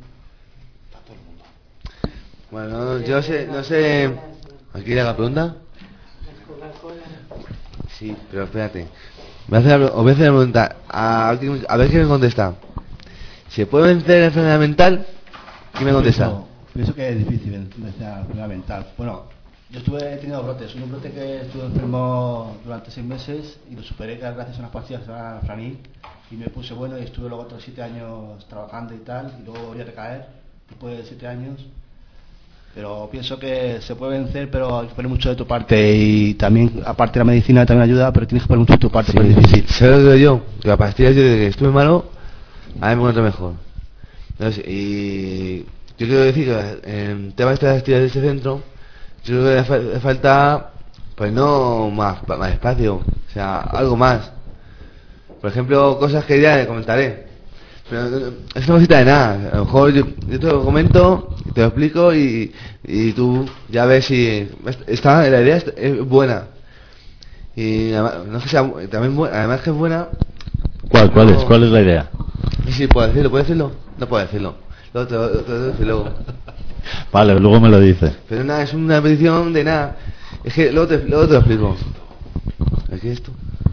Bueno, yo sé, no sé. ¿Aquí le hago la pregunta? Sí, pero espérate. Voy a hacer, os voy a hacer la pregunta. A, a ver quién me contesta. ¿Se puede vencer la enfermedad mental? ¿Quién me contesta? Pienso, pienso que es difícil vencer la enfermedad mental. Bueno, yo estuve teniendo brotes. Un brote que estuve enfermo durante seis meses y lo superé gracias a unas pastillas a Franil. Y me puse bueno y estuve luego otros siete años trabajando y tal. Y luego volví a recaer después de siete años. Pero pienso que se puede vencer, pero hay que poner mucho de tu parte, y también, aparte de la medicina también ayuda, pero tienes que poner mucho de tu parte, sí, pero es difícil. ¿Sabes lo que digo yo? Que la pastilla, yo desde que estuve malo, a mí me encuentro mejor. Entonces, y yo quiero decir que en el tema de estas actividades de este centro, yo creo que le falta, pues no más, más espacio, o sea, algo más. Por ejemplo, cosas que ya le comentaré. Pero eso no necesita de nada. A lo mejor yo, yo te lo comento, te lo explico y, y tú ya ves si está, la idea es, es buena. Y además, no es que sea también buena, además que es buena. ¿Cuál, cuál no, es? ¿Cuál es la idea? Sí, puedo decirlo, ¿puedo decirlo? No puedo decirlo. Luego te lo, te lo decir luego. Vale, luego me lo dices. Pero nada, es una petición de nada. Es que luego te, luego te lo explico. ¿Qué es esto?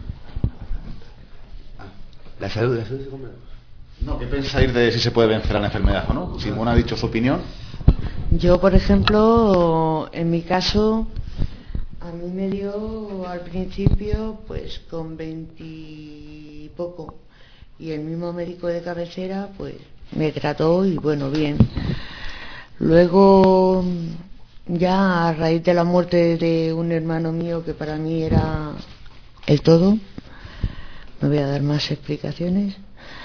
La salud, la salud se compra. No, ¿qué pensáis de si se puede vencer a la enfermedad o no? Simón ha dicho su opinión. Yo, por ejemplo, en mi caso, a mí me dio al principio, pues con veinte poco, y el mismo médico de cabecera, pues me trató y bueno, bien. Luego, ya a raíz de la muerte de un hermano mío que para mí era el todo, no voy a dar más explicaciones.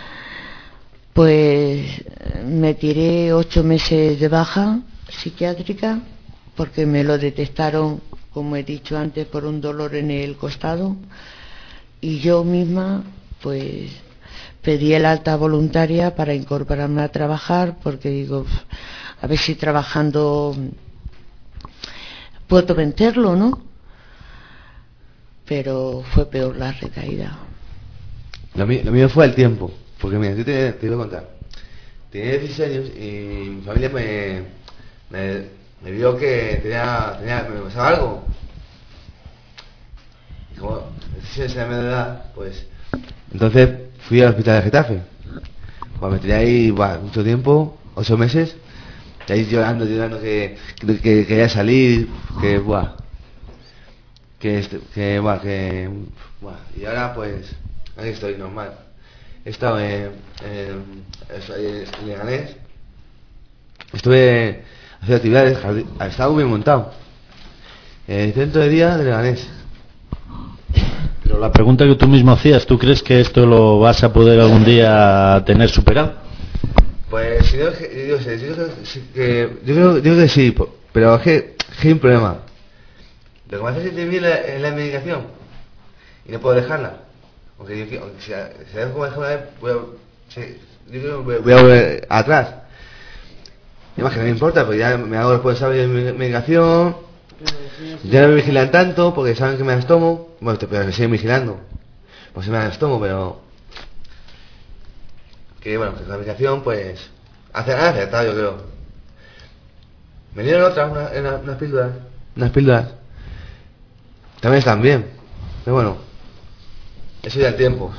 Pues me tiré ocho meses de baja psiquiátrica porque me lo detectaron, como he dicho antes, por un dolor en el costado. y yo misma pues pedí el alta voluntaria para incorporarme a trabajar, porque digo, a ver si trabajando puedo vencerlo, ¿no? Pero fue peor la recaída. Lo mío, lo mío fue el tiempo, porque mira, yo te, te voy a contar. Tenía dieciséis años y mi familia me, me, me vio que tenía, tenía, me pasaba algo. Y como dieciséis años de edad, pues entonces fui al hospital de Getafe. Pues me tenía ahí buah, mucho tiempo, ocho meses, y ahí llorando, llorando que, que, que quería salir, que buah, que este, que buah, que buah. Y ahora pues aquí estoy normal. He estado en, en, en Leganés, estuve haciendo actividades, he estado bien montado. El centro de día de Leganés. Pero la pregunta que tú mismo hacías, ¿tú crees que esto lo vas a poder algún día tener superado? Pues si yo, yo, sé, yo, que, yo, creo, yo creo que sí, pero es que, es que hay un problema. Lo que me hace sentir bien es la medicación y no puedo dejarla. Aunque yo quiero, si sabes cómo dejarla, voy a, sí, yo creo que voy a volver atrás. Y más que no me importa, pues ya me hago responsable de mi medicación. Ya no me vigilan tanto porque saben que me las tomo. Bueno, pero me siguen vigilando. Pues se me las tomo, pero que bueno, que la medicación pues hace han acertado, yo creo. Me dieron otras, una, una, unas píldoras, unas píldoras. También están bien, pero bueno, eso ya el tiempo.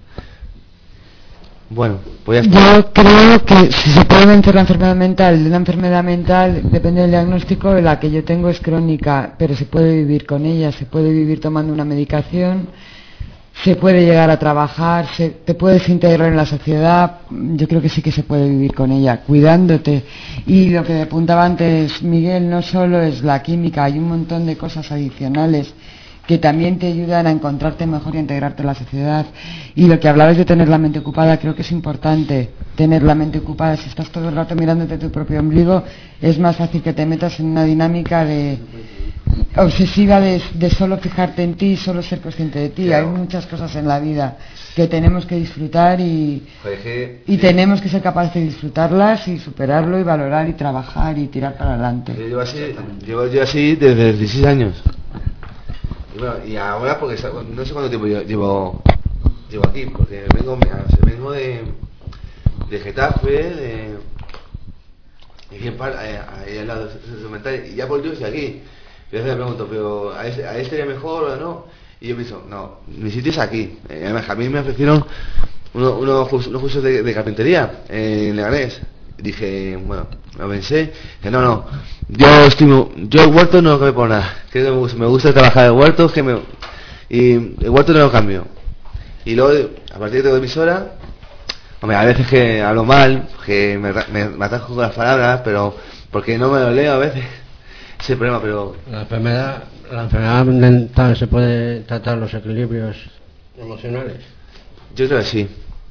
Bueno, pues ya está. Yo creo que si se puede vencer la enfermedad mental, de una enfermedad mental depende del diagnóstico. La que yo tengo es crónica, pero se puede vivir con ella, se puede vivir tomando una medicación, se puede llegar a trabajar, se, te puedes integrar en la sociedad. Yo creo que sí que se puede vivir con ella, cuidándote. Y lo que apuntaba antes Miguel, no solo es la química, hay un montón de cosas adicionales que también te ayudan a encontrarte mejor y a integrarte en la sociedad. Y lo que hablabas de tener la mente ocupada, creo que es importante tener la mente ocupada. Si estás todo el rato mirándote tu propio ombligo, es más fácil que te metas en una dinámica de obsesiva de, de solo fijarte en ti, solo ser consciente de ti. Hay muchas cosas en la vida que tenemos que disfrutar y, y tenemos que ser capaces de disfrutarlas y superarlo y valorar y trabajar y tirar para adelante. Yo llevo así, llevo yo así desde dieciséis años. Y bueno, y ahora porque no sé cuánto tiempo yo llevo llevo aquí, porque vengo, vengo de, de Getafe, de, de aquí en Par, ahí al lado de y ya por yo estoy aquí. Y a veces me pregunto, pero ¿a este, a este sería mejor o no? Y yo pienso, no, mi sitio es aquí. Además, a mí me ofrecieron unos, unos, unos cursos de, de carpintería en Leganés. Dije, bueno, lo pensé, que no, no, yo estimo, yo el huerto no lo cambio por nada, que me gusta, me gusta trabajar el huerto, que me, y el huerto no lo cambio. Y luego, a partir de la emisora, hombre, a veces que hablo mal, que me, me, me atajo con las palabras, pero porque no me lo leo a veces, ese problema, pero... La enfermedad, la enfermedad mental se puede tratar los equilibrios emocionales. Yo creo que sí.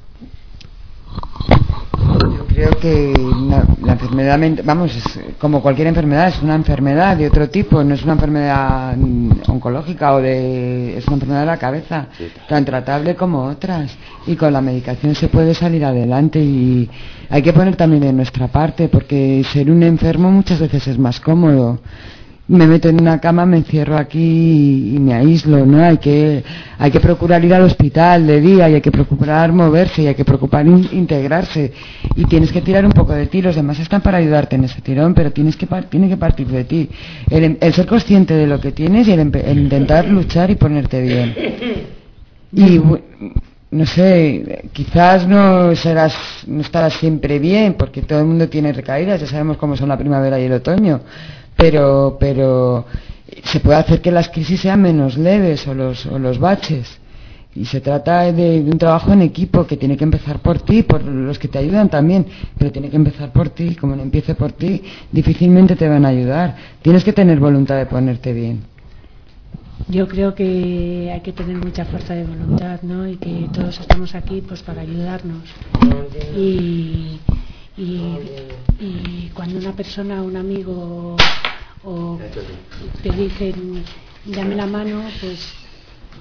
Yo creo que la, la enfermedad mental, vamos, es como cualquier enfermedad, es una enfermedad de otro tipo, no es una enfermedad oncológica o de, es una enfermedad de la cabeza, tan tratable como otras, y con la medicación se puede salir adelante. Y hay que poner también de nuestra parte, porque ser un enfermo muchas veces es más cómodo. Me meto en una cama, me encierro aquí y me aíslo, ¿no? Hay que hay que procurar ir al hospital de día, y hay que procurar moverse, y hay que procurar in, integrarse, y tienes que tirar un poco de ti. Los demás están para ayudarte en ese tirón, pero tienes que tiene que partir de ti. El, el ser consciente de lo que tienes y el, el intentar luchar y ponerte bien. Y no sé, quizás no serás no estarás siempre bien, porque todo el mundo tiene recaídas, ya sabemos cómo son la primavera y el otoño. Pero, pero se puede hacer que las crisis sean menos leves o los, o los baches. Y se trata de, de un trabajo en equipo que tiene que empezar por ti, por los que te ayudan también, pero tiene que empezar por ti. Como no empiece por ti, difícilmente te van a ayudar. Tienes que tener voluntad de ponerte bien. Yo creo que hay que tener mucha fuerza de voluntad, ¿no? Y que todos estamos aquí pues para ayudarnos. Y... Y, y cuando una persona, un amigo o te dicen dame la mano, pues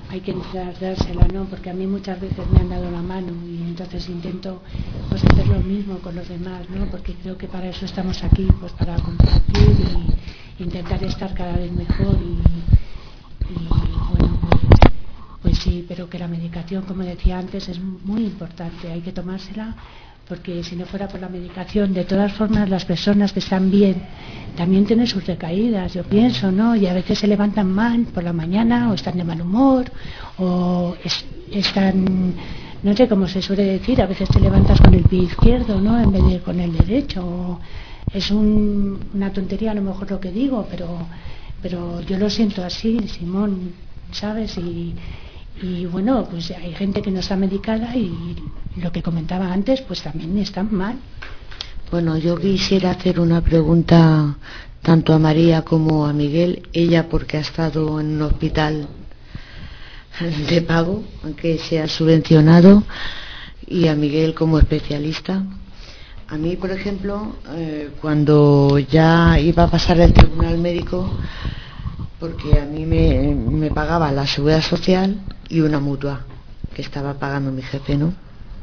hay que dársela, ¿no? Porque a mí muchas veces me han dado la mano y entonces intento pues hacer lo mismo con los demás, ¿no? Porque creo que para eso estamos aquí, pues para compartir y intentar estar cada vez mejor y, y bueno, pues, pues sí, pero que la medicación, como decía antes, es muy importante, hay que tomársela, porque si no fuera por la medicación, de todas formas las personas que están bien también tienen sus recaídas, yo pienso, ¿no? Y a veces se levantan mal por la mañana o están de mal humor o es, están, no sé cómo se suele decir, a veces te levantas con el pie izquierdo, ¿no? En vez de con el derecho. O es un, una tontería a lo mejor lo que digo, pero, pero yo lo siento así, Simón, ¿sabes? Y Y bueno, pues hay gente que no está medicada y lo que comentaba antes, pues también están mal. Bueno, yo quisiera hacer una pregunta tanto a María como a Miguel. Ella porque ha estado en un hospital de pago, aunque sea subvencionado, y a Miguel como especialista. A mí, por ejemplo, eh, cuando ya iba a pasar el tribunal médico, porque a mí me, me pagaba la seguridad social y una mutua que estaba pagando mi jefe, ¿no?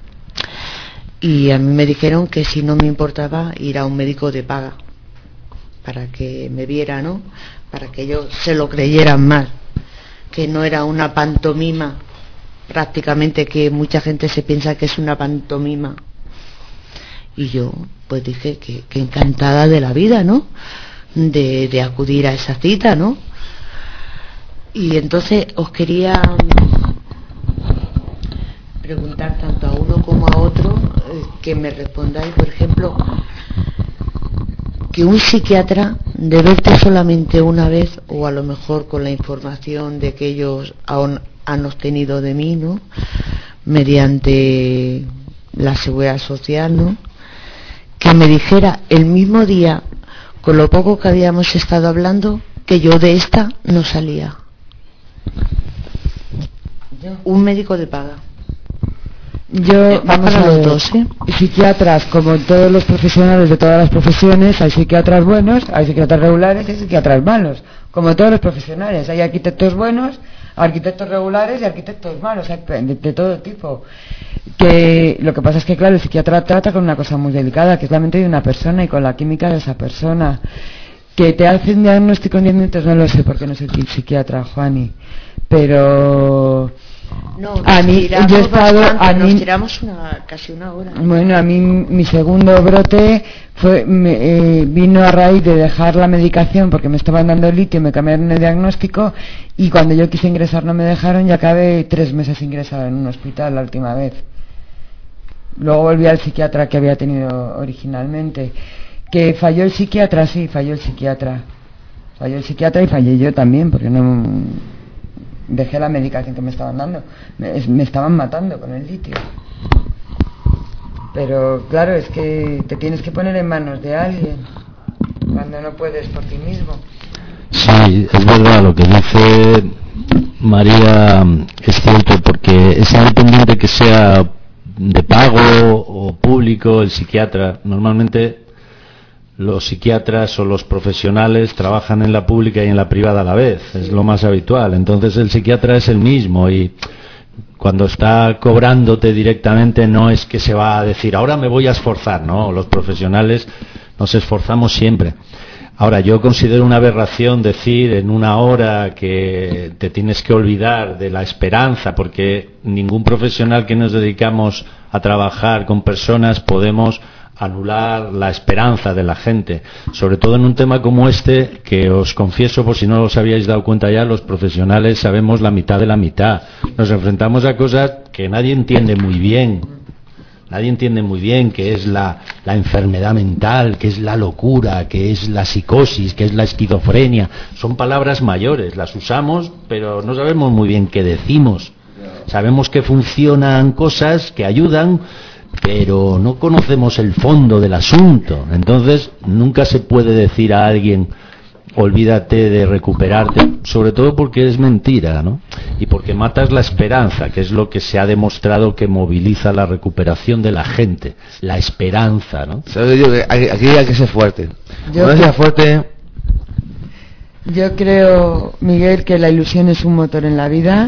Y a mí me dijeron que si no me importaba ir a un médico de paga para que me viera, ¿no? Para que ellos se lo creyeran más, que no era una pantomima, prácticamente, que mucha gente se piensa que es una pantomima. Y yo pues dije que, que encantada de la vida, ¿no? De, de acudir a esa cita, ¿no? Y entonces os quería preguntar tanto a uno como a otro eh, que me respondáis, por ejemplo, que un psiquiatra de verte solamente una vez, o a lo mejor con la información de que ellos han, han obtenido de mí, ¿no? Mediante la seguridad social, ¿no? Que me dijera el mismo día, con lo poco que habíamos estado hablando, que yo de esta no salía. Un médico de paga. Yo, vamos a ver, dos, ¿eh? psiquiatras, como todos los profesionales de todas las profesiones, hay psiquiatras buenos, hay psiquiatras regulares y hay psiquiatras malos. Como todos los profesionales, hay arquitectos buenos, arquitectos regulares y arquitectos malos, hay de, de todo tipo. Que lo que pasa es que, claro, el psiquiatra trata con una cosa muy delicada, que es la mente de una persona y con la química de esa persona. Que te hace un diagnóstico en diez minutos, no lo sé, porque no soy psiquiatra, Juani. Pero no, a mí yo he estado bastante, a nos mí, tiramos una, casi una hora. Bueno, a mí mi segundo brote fue me, eh, vino a raíz de dejar la medicación porque me estaban dando litio, me cambiaron el diagnóstico y cuando yo quise ingresar no me dejaron y acabé tres meses ingresado en un hospital la última vez. Luego volví al psiquiatra que había tenido originalmente. Que falló el psiquiatra, sí, falló el psiquiatra. Falló el psiquiatra y fallé yo también, porque no dejé la medicación que me estaban dando. Me, me estaban matando con el litio. Pero claro, es que te tienes que poner en manos de alguien cuando no puedes por ti mismo. Sí, es verdad lo que dice María, es cierto, porque es independiente que sea de pago o público, el psiquiatra, normalmente los psiquiatras o los profesionales trabajan en la pública y en la privada a la vez, es lo más habitual. Entonces el psiquiatra es el mismo y cuando está cobrándote directamente no es que se va a decir ahora me voy a esforzar, no, los profesionales nos esforzamos siempre. Ahora, yo considero una aberración decir en una hora que te tienes que olvidar de la esperanza, porque ningún profesional que nos dedicamos a trabajar con personas podemos anular la esperanza de la gente, sobre todo en un tema como este, que os confieso, por si no os habíais dado cuenta ya, los profesionales sabemos la mitad de la mitad. Nos enfrentamos a cosas que nadie entiende muy bien. Nadie entiende muy bien qué es la, la enfermedad mental, qué es la locura, qué es la psicosis, qué es la esquizofrenia. Son palabras mayores, las usamos, pero no sabemos muy bien qué decimos. Sabemos que funcionan cosas, que ayudan, pero no conocemos el fondo del asunto. Entonces, nunca se puede decir a alguien, olvídate de recuperarte, sobre todo porque es mentira, ¿no? Y porque matas la esperanza, que es lo que se ha demostrado que moviliza la recuperación de la gente, la esperanza, ¿no? ¿Sabes? Yo, aquí hay que ser fuerte. Yo, no sea fuerte. Yo creo, Miguel, que la ilusión es un motor en la vida. Sí, sí.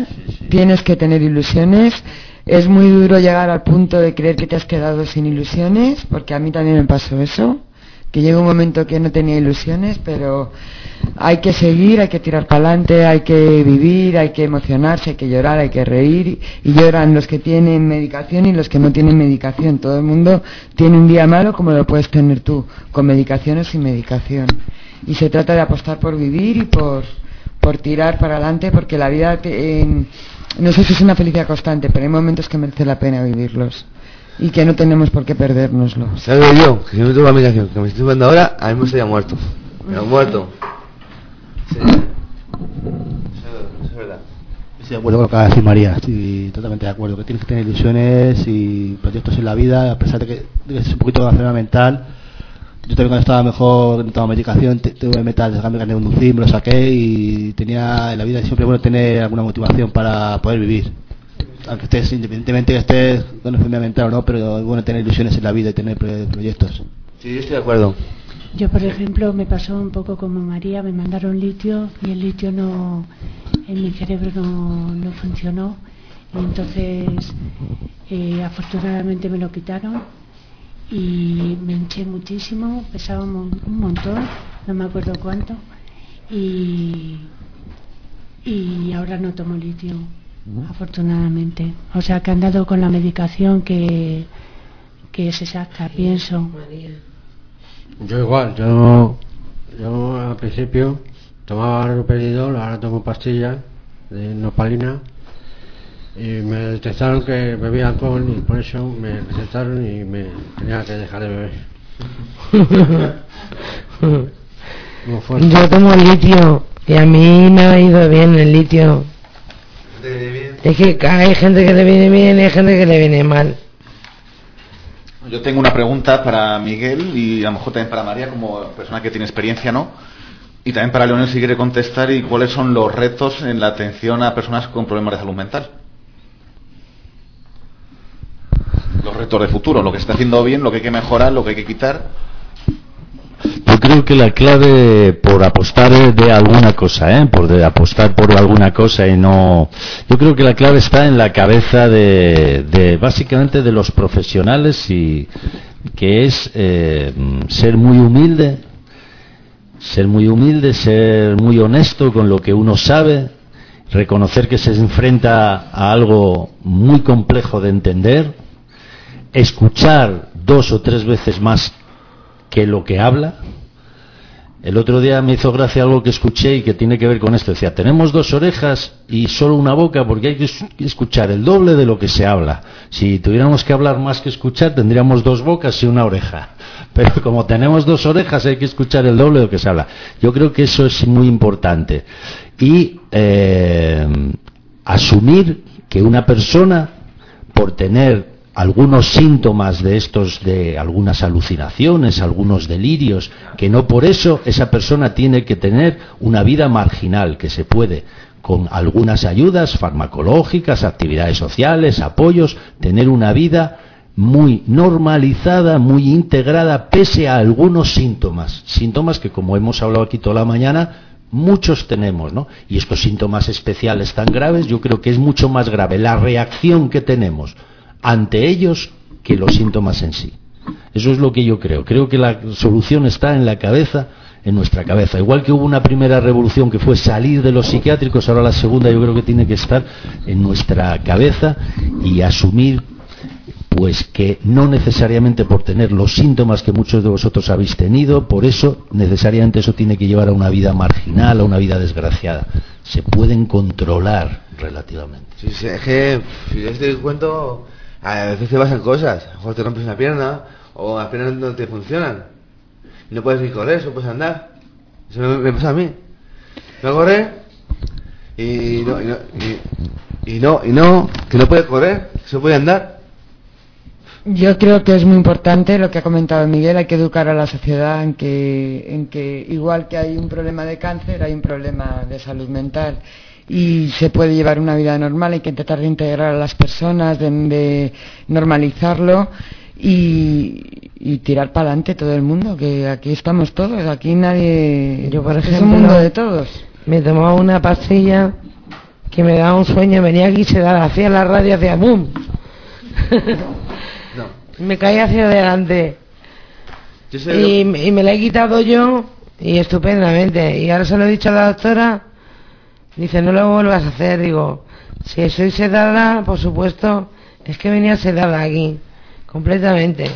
tienes que tener ilusiones. Es muy duro llegar al punto de creer que te has quedado sin ilusiones, porque a mí también me pasó eso, que llega un momento que no tenía ilusiones, pero hay que seguir, hay que tirar para adelante, hay que vivir, hay que emocionarse, hay que llorar, hay que reír, y lloran los que tienen medicación y los que no tienen medicación. Todo el mundo tiene un día malo como lo puedes tener tú, con medicación o sin medicación. Y se trata de apostar por vivir y por, por tirar para adelante, porque la vida, te, eh, no sé si es una felicidad constante, pero hay momentos que merece la pena vivirlos. Y que no tenemos por qué perdérnoslo. ¿Sabes yo? Que si no tengo la medicación que me estoy tomando ahora, a mí me estaría muerto. Me he muerto. Sí. Eso es verdad. Estoy de acuerdo con lo que acaba de decir María, estoy totalmente de acuerdo, que tienes que tener ilusiones y proyectos en la vida, a pesar de que, de que es un poquito de enfermedad mental. Yo también cuando estaba mejor, no tomaba medicación, tuve metal, dejé de conducir, me lo saqué y tenía en la vida siempre bueno tener alguna motivación para poder vivir. Aunque estés, independientemente que estés con enfermedad mental o no, pero es bueno tener ilusiones en la vida y tener proyectos. Sí, yo estoy de acuerdo. Yo, por ejemplo, me pasó un poco como María, me mandaron litio y el litio no, en mi cerebro no, no funcionó, y entonces eh, afortunadamente me lo quitaron y me hinché muchísimo, pesaba un, un montón, no me acuerdo cuánto, y, y ahora no tomo litio. Afortunadamente, o sea que han dado con la medicación que que se saca, pienso. Yo igual, yo yo al principio tomaba Rupelidol, ahora tomo pastillas de nopalina y me detectaron que bebía alcohol y por eso me recetaron y me tenía que dejar de beber. Yo tomo litio y a mí me ha ido bien el litio. Es que hay gente que le viene bien y hay gente que le viene mal. Yo tengo una pregunta para Miguel y a lo mejor también para María, como persona que tiene experiencia, ¿no? Y también para Leonel, si quiere contestar, y cuáles son los retos en la atención a personas con problemas de salud mental. Los retos de futuro, lo que se está haciendo bien, lo que hay que mejorar, lo que hay que quitar. Yo creo que la clave por apostar de alguna cosa, ¿eh? por de apostar por alguna cosa y no, yo creo que la clave está en la cabeza de, de básicamente de los profesionales, y que es eh, ser muy humilde, ser muy humilde, ser muy honesto con lo que uno sabe, reconocer que se enfrenta a algo muy complejo de entender, escuchar dos o tres veces más que lo que habla. El otro día me hizo gracia algo que escuché y que tiene que ver con esto. Decía, tenemos dos orejas y solo una boca porque hay que escuchar el doble de lo que se habla. Si tuviéramos que hablar más que escuchar, tendríamos dos bocas y una oreja. Pero como tenemos dos orejas, hay que escuchar el doble de lo que se habla. Yo creo que eso es muy importante. Y eh, asumir que una persona, por tener algunos síntomas de estos, de algunas alucinaciones, algunos delirios, que no por eso esa persona tiene que tener una vida marginal, que se puede, con algunas ayudas farmacológicas, actividades sociales, apoyos, tener una vida muy normalizada, muy integrada, pese a algunos síntomas, síntomas que, como hemos hablado aquí toda la mañana, muchos tenemos, ¿no? Y estos síntomas especiales tan graves, yo creo que es mucho más grave la reacción que tenemos ante ellos que los síntomas en sí. Eso es lo que yo creo. Creo que la solución está en la cabeza, en nuestra cabeza. Igual que hubo una primera revolución que fue salir de los psiquiátricos, ahora la segunda yo creo que tiene que estar en nuestra cabeza y asumir pues que no necesariamente por tener los síntomas que muchos de vosotros habéis tenido, por eso necesariamente eso tiene que llevar a una vida marginal, a una vida desgraciada. Se pueden controlar relativamente. Sí, sí, es que si yo te cuento, a veces te pasan cosas, a lo mejor te rompes una pierna o las piernas no te funcionan, no puedes ni correr, no puedes andar. Eso me, me pasa a mí. Voy a correr y no, y no, y, y no, y no, que no puede correr, que no puede andar. Yo creo que es muy importante lo que ha comentado Miguel. Hay que educar a la sociedad en que, en que igual que hay un problema de cáncer, hay un problema de salud mental. Y se puede llevar una vida normal, hay que intentar reintegrar a las personas, de, de normalizarlo y, y tirar para adelante todo el mundo, que aquí estamos todos, aquí nadie... Yo, por es ejemplo, un mundo de todos. Me tomaba una pastilla que me daba un sueño, venía aquí, se daba, hacía la radio, hacía boom. No. Me caía hacia adelante. Yo sé Y, lo- y me la he quitado yo, y estupendamente. Y ahora se lo he dicho a la doctora, dice, no lo vuelvas a hacer. Digo, si soy sedada, por supuesto, es que venía sedada aquí, completamente.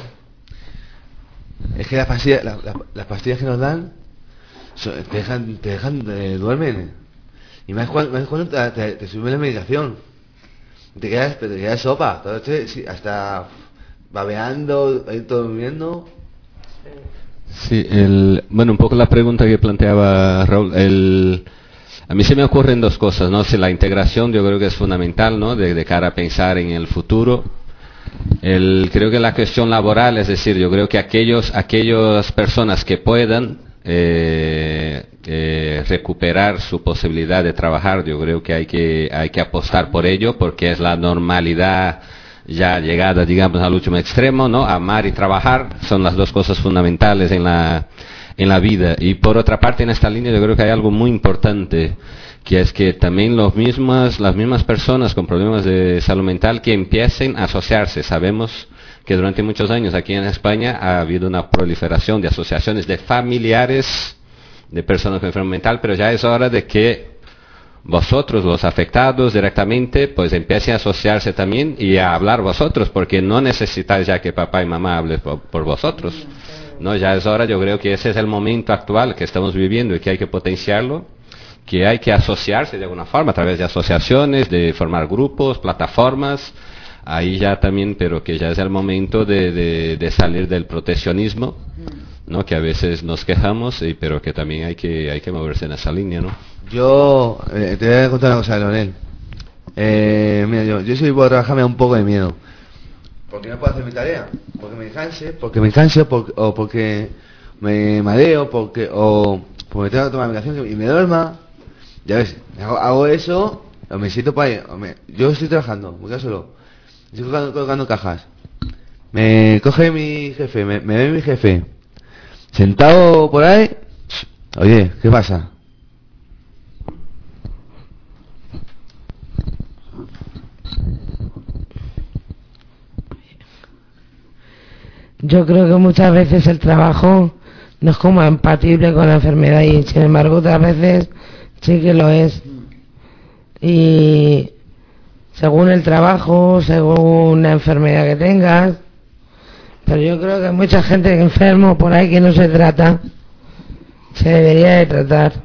Es que las pastillas, la- la- las pastillas que nos dan so- te dejan, te dejan, eh, duermen. Y más cuando, más cuando te, te, te sube la medicación. Te quedas, te quedas sopa. Todo este- sí, hasta babeando, ahí todo durmiendo. Sí, el, bueno, un poco la pregunta que planteaba Raúl. El, a mí se me ocurren dos cosas, ¿no? Si la integración yo creo que es fundamental, ¿no? De, de cara a pensar en el futuro. El, creo que la cuestión laboral, es decir, yo creo que aquellos, aquellas personas que puedan eh, eh, recuperar su posibilidad de trabajar, yo creo que hay que hay que apostar por ello, porque es la normalidad ya llegada, digamos, al último extremo, ¿no? Amar y trabajar son las dos cosas fundamentales en la en la vida. Y por otra parte, en esta línea yo creo que hay algo muy importante, que es que también los mismas, las mismas personas con problemas de salud mental que empiecen a asociarse. Sabemos que durante muchos años aquí en España ha habido una proliferación de asociaciones de familiares de personas con enfermedad mental, pero ya es hora de que vosotros, los afectados directamente, pues empiecen a asociarse también y a hablar vosotros, porque no necesitáis ya que papá y mamá hablen por, por vosotros. No, ya es hora, yo creo que ese es el momento actual que estamos viviendo y que hay que potenciarlo, que hay que asociarse de alguna forma a través de asociaciones, de formar grupos, plataformas, ahí ya también, pero que ya es el momento de, de, de salir del proteccionismo, ¿no? Que a veces nos quejamos, y, pero que también hay que, hay que moverse en esa línea, ¿no? Yo eh, te voy a contar una cosa, Leonel. Eh, mira, yo, yo si voy a trabajar me da un poco de miedo. Porque no puedo hacer mi tarea. Porque me canse, porque me canse, porque, o porque me mareo, porque, o porque tengo que tomar medicación y me duerma. Ya ves, hago, hago eso, o me siento para ahí. o me- yo estoy trabajando, me quedo solo. Estoy colocando, colocando cajas. Me coge mi jefe, me, me ve mi jefe. Sentado por ahí. Oye, ¿qué pasa? Yo creo que muchas veces el trabajo no es como compatible con la enfermedad, y sin embargo otras veces sí que lo es. Y según el trabajo, según la enfermedad que tengas, pero yo creo que hay mucha gente enfermo por ahí que no se trata, se debería de tratar.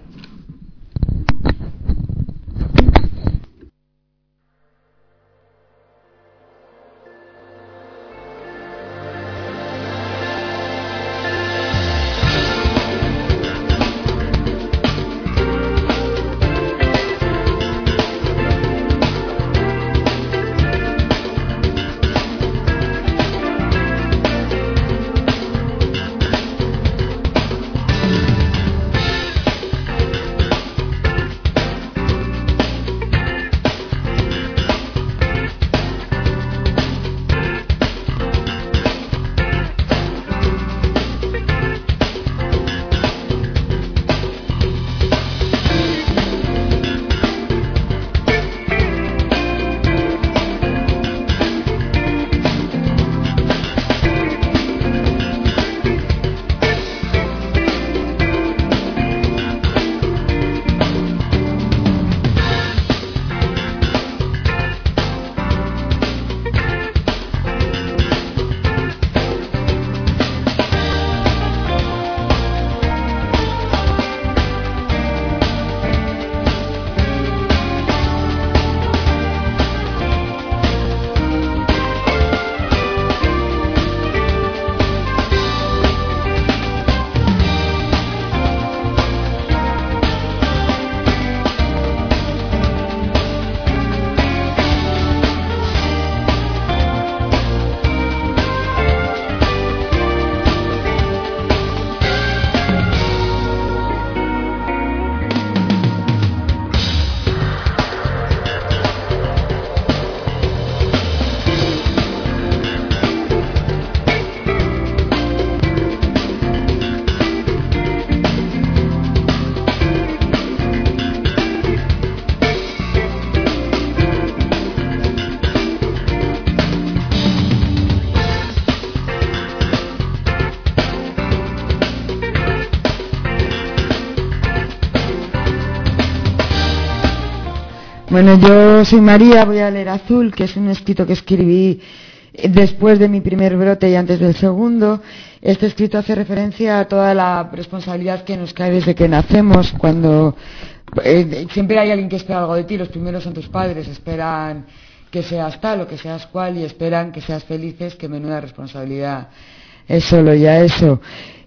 Bueno, yo soy María, voy a leer Azul, que es un escrito que escribí después de mi primer brote y antes del segundo. Este escrito hace referencia a toda la responsabilidad que nos cae desde que nacemos, cuando eh, siempre hay alguien que espera algo de ti. Los primeros son tus padres, esperan que seas tal o que seas cual y esperan que seas felices, que menuda responsabilidad es solo ya eso.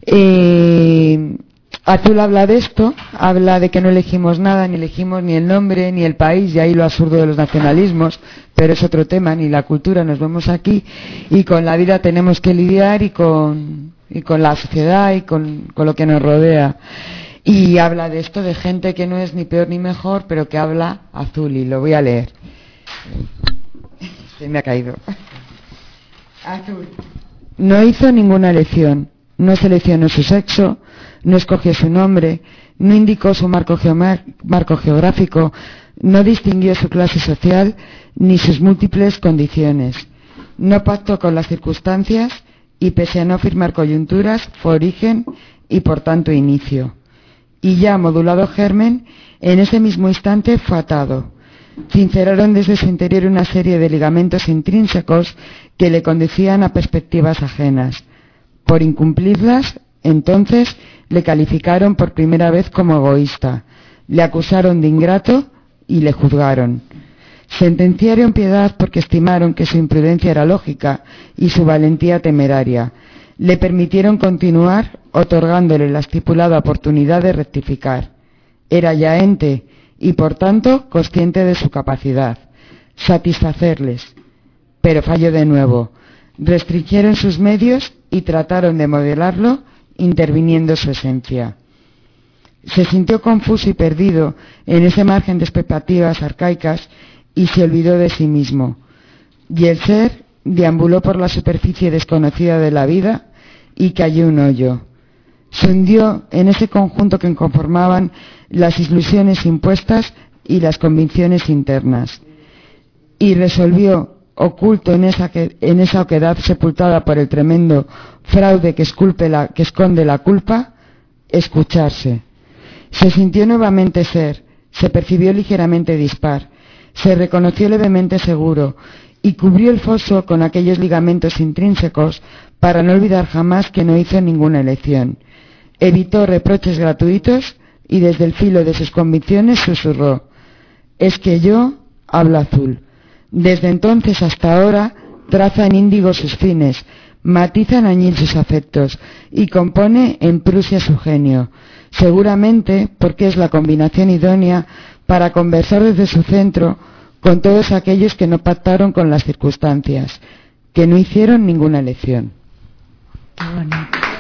Eh, Azul habla de esto, habla de que no elegimos nada, ni elegimos ni el nombre, ni el país, y ahí lo absurdo de los nacionalismos, pero es otro tema, ni la cultura, nos vemos aquí, y con la vida tenemos que lidiar, y con, y con la sociedad, y con, con lo que nos rodea. Y habla de esto, de gente que no es ni peor ni mejor, pero que habla Azul, y lo voy a leer. Se me ha caído. Azul. No hizo ninguna elección, no seleccionó su sexo, no escogió su nombre, no indicó su marco, marco geográfico, no distinguió su clase social ni sus múltiples condiciones. No pactó con las circunstancias y, pese a no firmar coyunturas, fue origen y por tanto inicio. Y ya modulado germen, en ese mismo instante fue atado. Cinceraron desde su interior una serie de ligamentos intrínsecos que le conducían a perspectivas ajenas. Por incumplirlas, entonces le calificaron por primera vez como egoísta, le acusaron de ingrato y le juzgaron. Sentenciaron piedad porque estimaron que su imprudencia era lógica y su valentía temeraria. Le permitieron continuar otorgándole la estipulada oportunidad de rectificar. Era ya ente y por tanto consciente de su capacidad. Satisfacerles. Pero falló de nuevo. Restringieron sus medios y trataron de modelarlo interviniendo su esencia. Se sintió confuso y perdido en ese margen de expectativas arcaicas y se olvidó de sí mismo. Y el ser deambuló por la superficie desconocida de la vida y cayó un hoyo. Se hundió en ese conjunto que conformaban las ilusiones impuestas y las convicciones internas. Y resolvió, oculto en esa, que, en esa oquedad sepultada por el tremendo fraude que, esculpe la, que esconde la culpa, escucharse. Se sintió nuevamente ser, se percibió ligeramente dispar, se reconoció levemente seguro y cubrió el foso con aquellos ligamentos intrínsecos para no olvidar jamás que no hizo ninguna elección. Evitó reproches gratuitos y desde el filo de sus convicciones susurró: es que yo hablo Azul. Desde entonces hasta ahora traza en índigo sus fines, matiza en añil sus afectos y compone en Prusia su genio, seguramente porque es la combinación idónea para conversar desde su centro con todos aquellos que no pactaron con las circunstancias, que no hicieron ninguna elección. Qué bonito.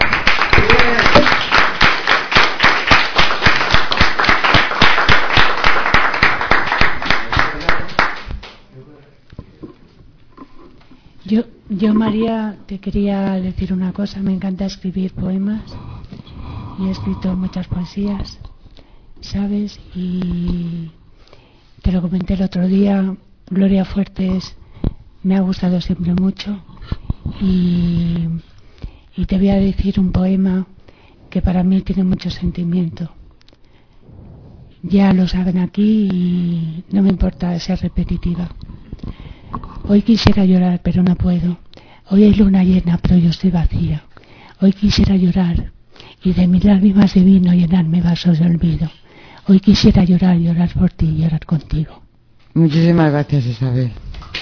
Yo, yo, María, te quería decir una cosa. Me encanta escribir poemas y he escrito muchas poesías, ¿sabes? Y te lo comenté el otro día. Gloria Fuertes me ha gustado siempre mucho y, y te voy a decir un poema que para mí tiene mucho sentimiento. Ya lo saben aquí y no me importa ser repetitiva. Hoy quisiera llorar, pero no puedo. Hoy hay luna llena, pero yo estoy vacía. Hoy quisiera llorar y de mis lágrimas de vino llenarme vasos de olvido. Hoy quisiera llorar, llorar por ti y llorar contigo. Muchísimas gracias, Isabel.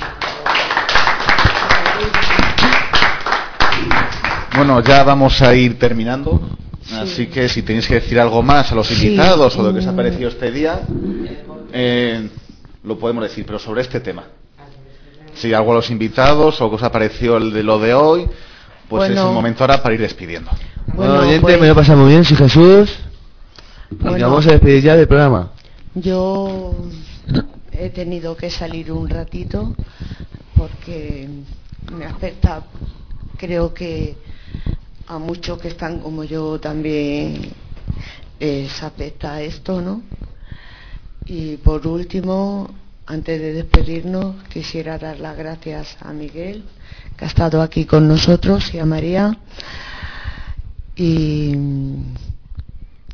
Bueno, ya vamos a ir terminando. Sí. Así que si tenéis que decir algo más a los invitados sí. o de lo que os ha parecido este día, eh, lo podemos decir, pero sobre este tema. Si algo a los invitados o que os ha parecido el de lo de hoy, pues bueno, es el momento ahora para ir despidiendo. Bueno, bueno oyente, pues, me lo he pasado muy bien, sí, Jesús. Bueno, y vamos a despedir ya del programa. Yo he tenido que salir un ratito porque me afecta, creo que a muchos que están como yo también les afecta esto, ¿no? Y por último, antes de despedirnos, quisiera dar las gracias a Miguel, que ha estado aquí con nosotros, y a María. Y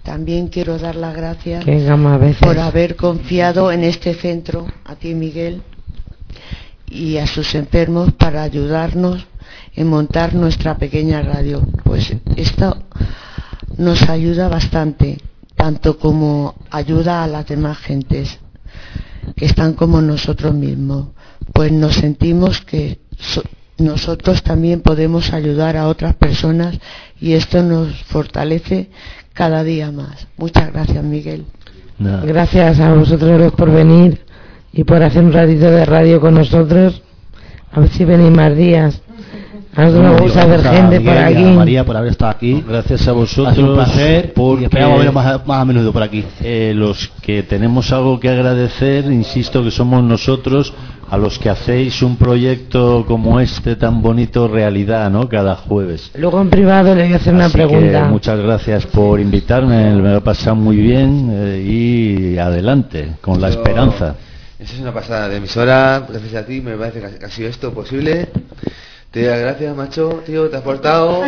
también quiero dar las gracias Qué gama a veces. por haber confiado en este centro, a ti Miguel, y a sus enfermos para ayudarnos en montar nuestra pequeña radio. Pues esto nos ayuda bastante, tanto como ayuda a las demás gentes que están como nosotros mismos. Pues nos sentimos que so- nosotros también podemos ayudar a otras personas y esto nos fortalece cada día más. Muchas gracias, Miguel. No. Gracias a vosotros por venir y por hacer un ratito de radio con nosotros. A ver si venís más días. A nosotros nos gusta ver gente por aquí. A María por haber estado aquí. Gracias a vosotros. Ha sido un placer porque y esperamos verlo más, más a menudo por aquí. Eh, los que tenemos algo que agradecer, insisto que somos nosotros, a los que hacéis un proyecto como este tan bonito realidad, ¿no? Cada jueves. Luego en privado le voy a hacer una Así pregunta. que muchas gracias por invitarme, me lo he pasado muy bien eh, y adelante, con la Yo- esperanza. Eso es una pasada de emisora, gracias a ti me parece que ha sido esto posible. Te doy las gracias, macho, tío, te has portado.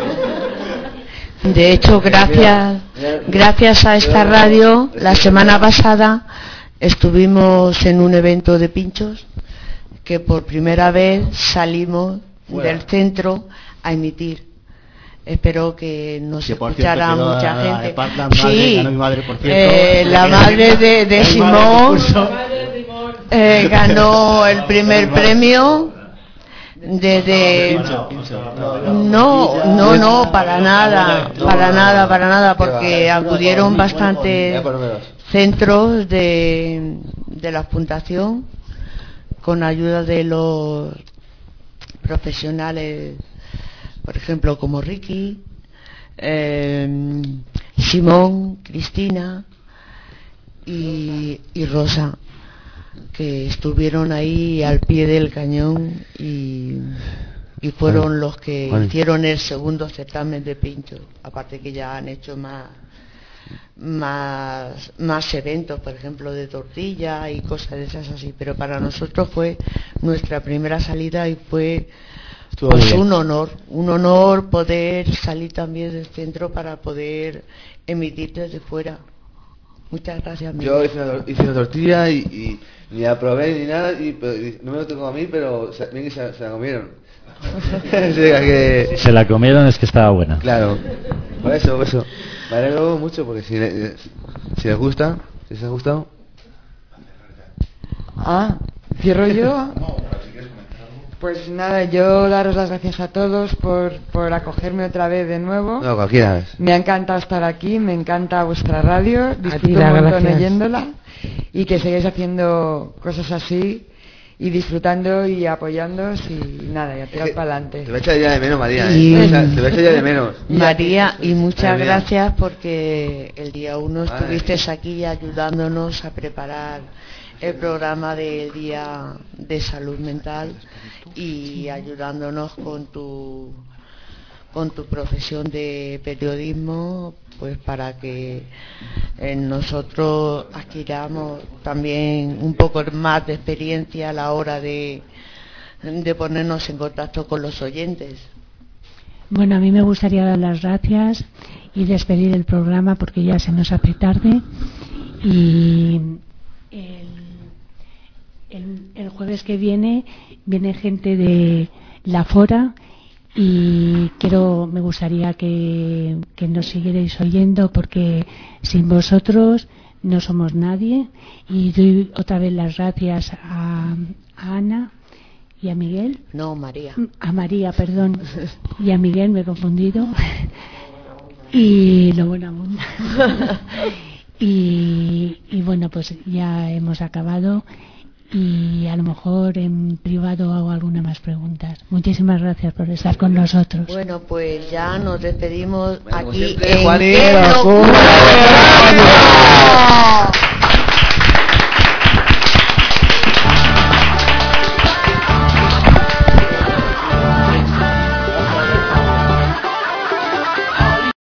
De hecho, gracias, gracias a esta radio, la semana pasada estuvimos en un evento de pinchos que por primera vez salimos Fuera. del centro a emitir. Espero que nos Que, por escuchara cierto, quedó mucha la- la gente. parte- la madre, Sí, ganó mi madre, por cierto. eh, la madre de, de El Simón concurso. eh, ganó el primer premio. De, de no no no para nada para nada para nada porque acudieron bastantes centros de de la fundación con ayuda de los profesionales, por ejemplo como Ricky, eh, Simón, Cristina y, y Rosa, que estuvieron ahí al pie del cañón y, y fueron Vale. los que Vale. hicieron el segundo certamen de pincho, aparte que ya han hecho más más más eventos, por ejemplo de tortilla y cosas de esas así, pero para nosotros fue nuestra primera salida y fue Estuvo pues muy bien. un honor un honor poder salir también del centro para poder emitir desde fuera. Muchas gracias, Miguel. Yo hice una, tor- hice una tortilla y, y ni la probé ni nada, y, pero- y no me lo tocó a mí, pero se, bien que se, se la comieron. O sea que- Si se la comieron es que estaba buena. Claro, por eso, por eso. Me alegro mucho porque si, le- si les gusta, si les ha gustado. Ah, ¿cierro yo? Pues nada, yo daros las gracias a todos por, por acogerme otra vez de nuevo. No, cualquiera vez. Me ha encantado estar aquí, me encanta vuestra radio, disfruto las un montón gracias. oyéndola y que sigáis haciendo cosas así y disfrutando y apoyándoos y nada, ya tirar para adelante. Te voy a echar ya de menos, María. ¿eh? Y- O sea, te voy a echar ya de menos. María, y muchas Madre mía. gracias porque el día uno Madre. estuviste aquí ayudándonos a preparar el programa del Día de Salud Mental y ayudándonos con tu con tu profesión de periodismo, pues para que eh, nosotros adquiramos también un poco más de experiencia a la hora de, de ponernos en contacto con los oyentes. Bueno, a mí me gustaría dar las gracias y despedir el programa porque ya se nos hace tarde y el, el, el jueves que viene viene gente de la Fora y quiero, me gustaría que, que nos siguierais oyendo porque sin vosotros no somos nadie y doy otra vez las gracias a, a Ana y a Miguel. No, María. A María, perdón. Y a Miguel me he confundido. Y lo buena abunda. Y, y bueno, pues ya hemos acabado. Y a lo mejor en privado hago alguna más preguntas. Muchísimas gracias por estar con nosotros. Bueno, pues ya nos despedimos Bueno, como aquí siempre, en Juaní, Qué la Locura Radio.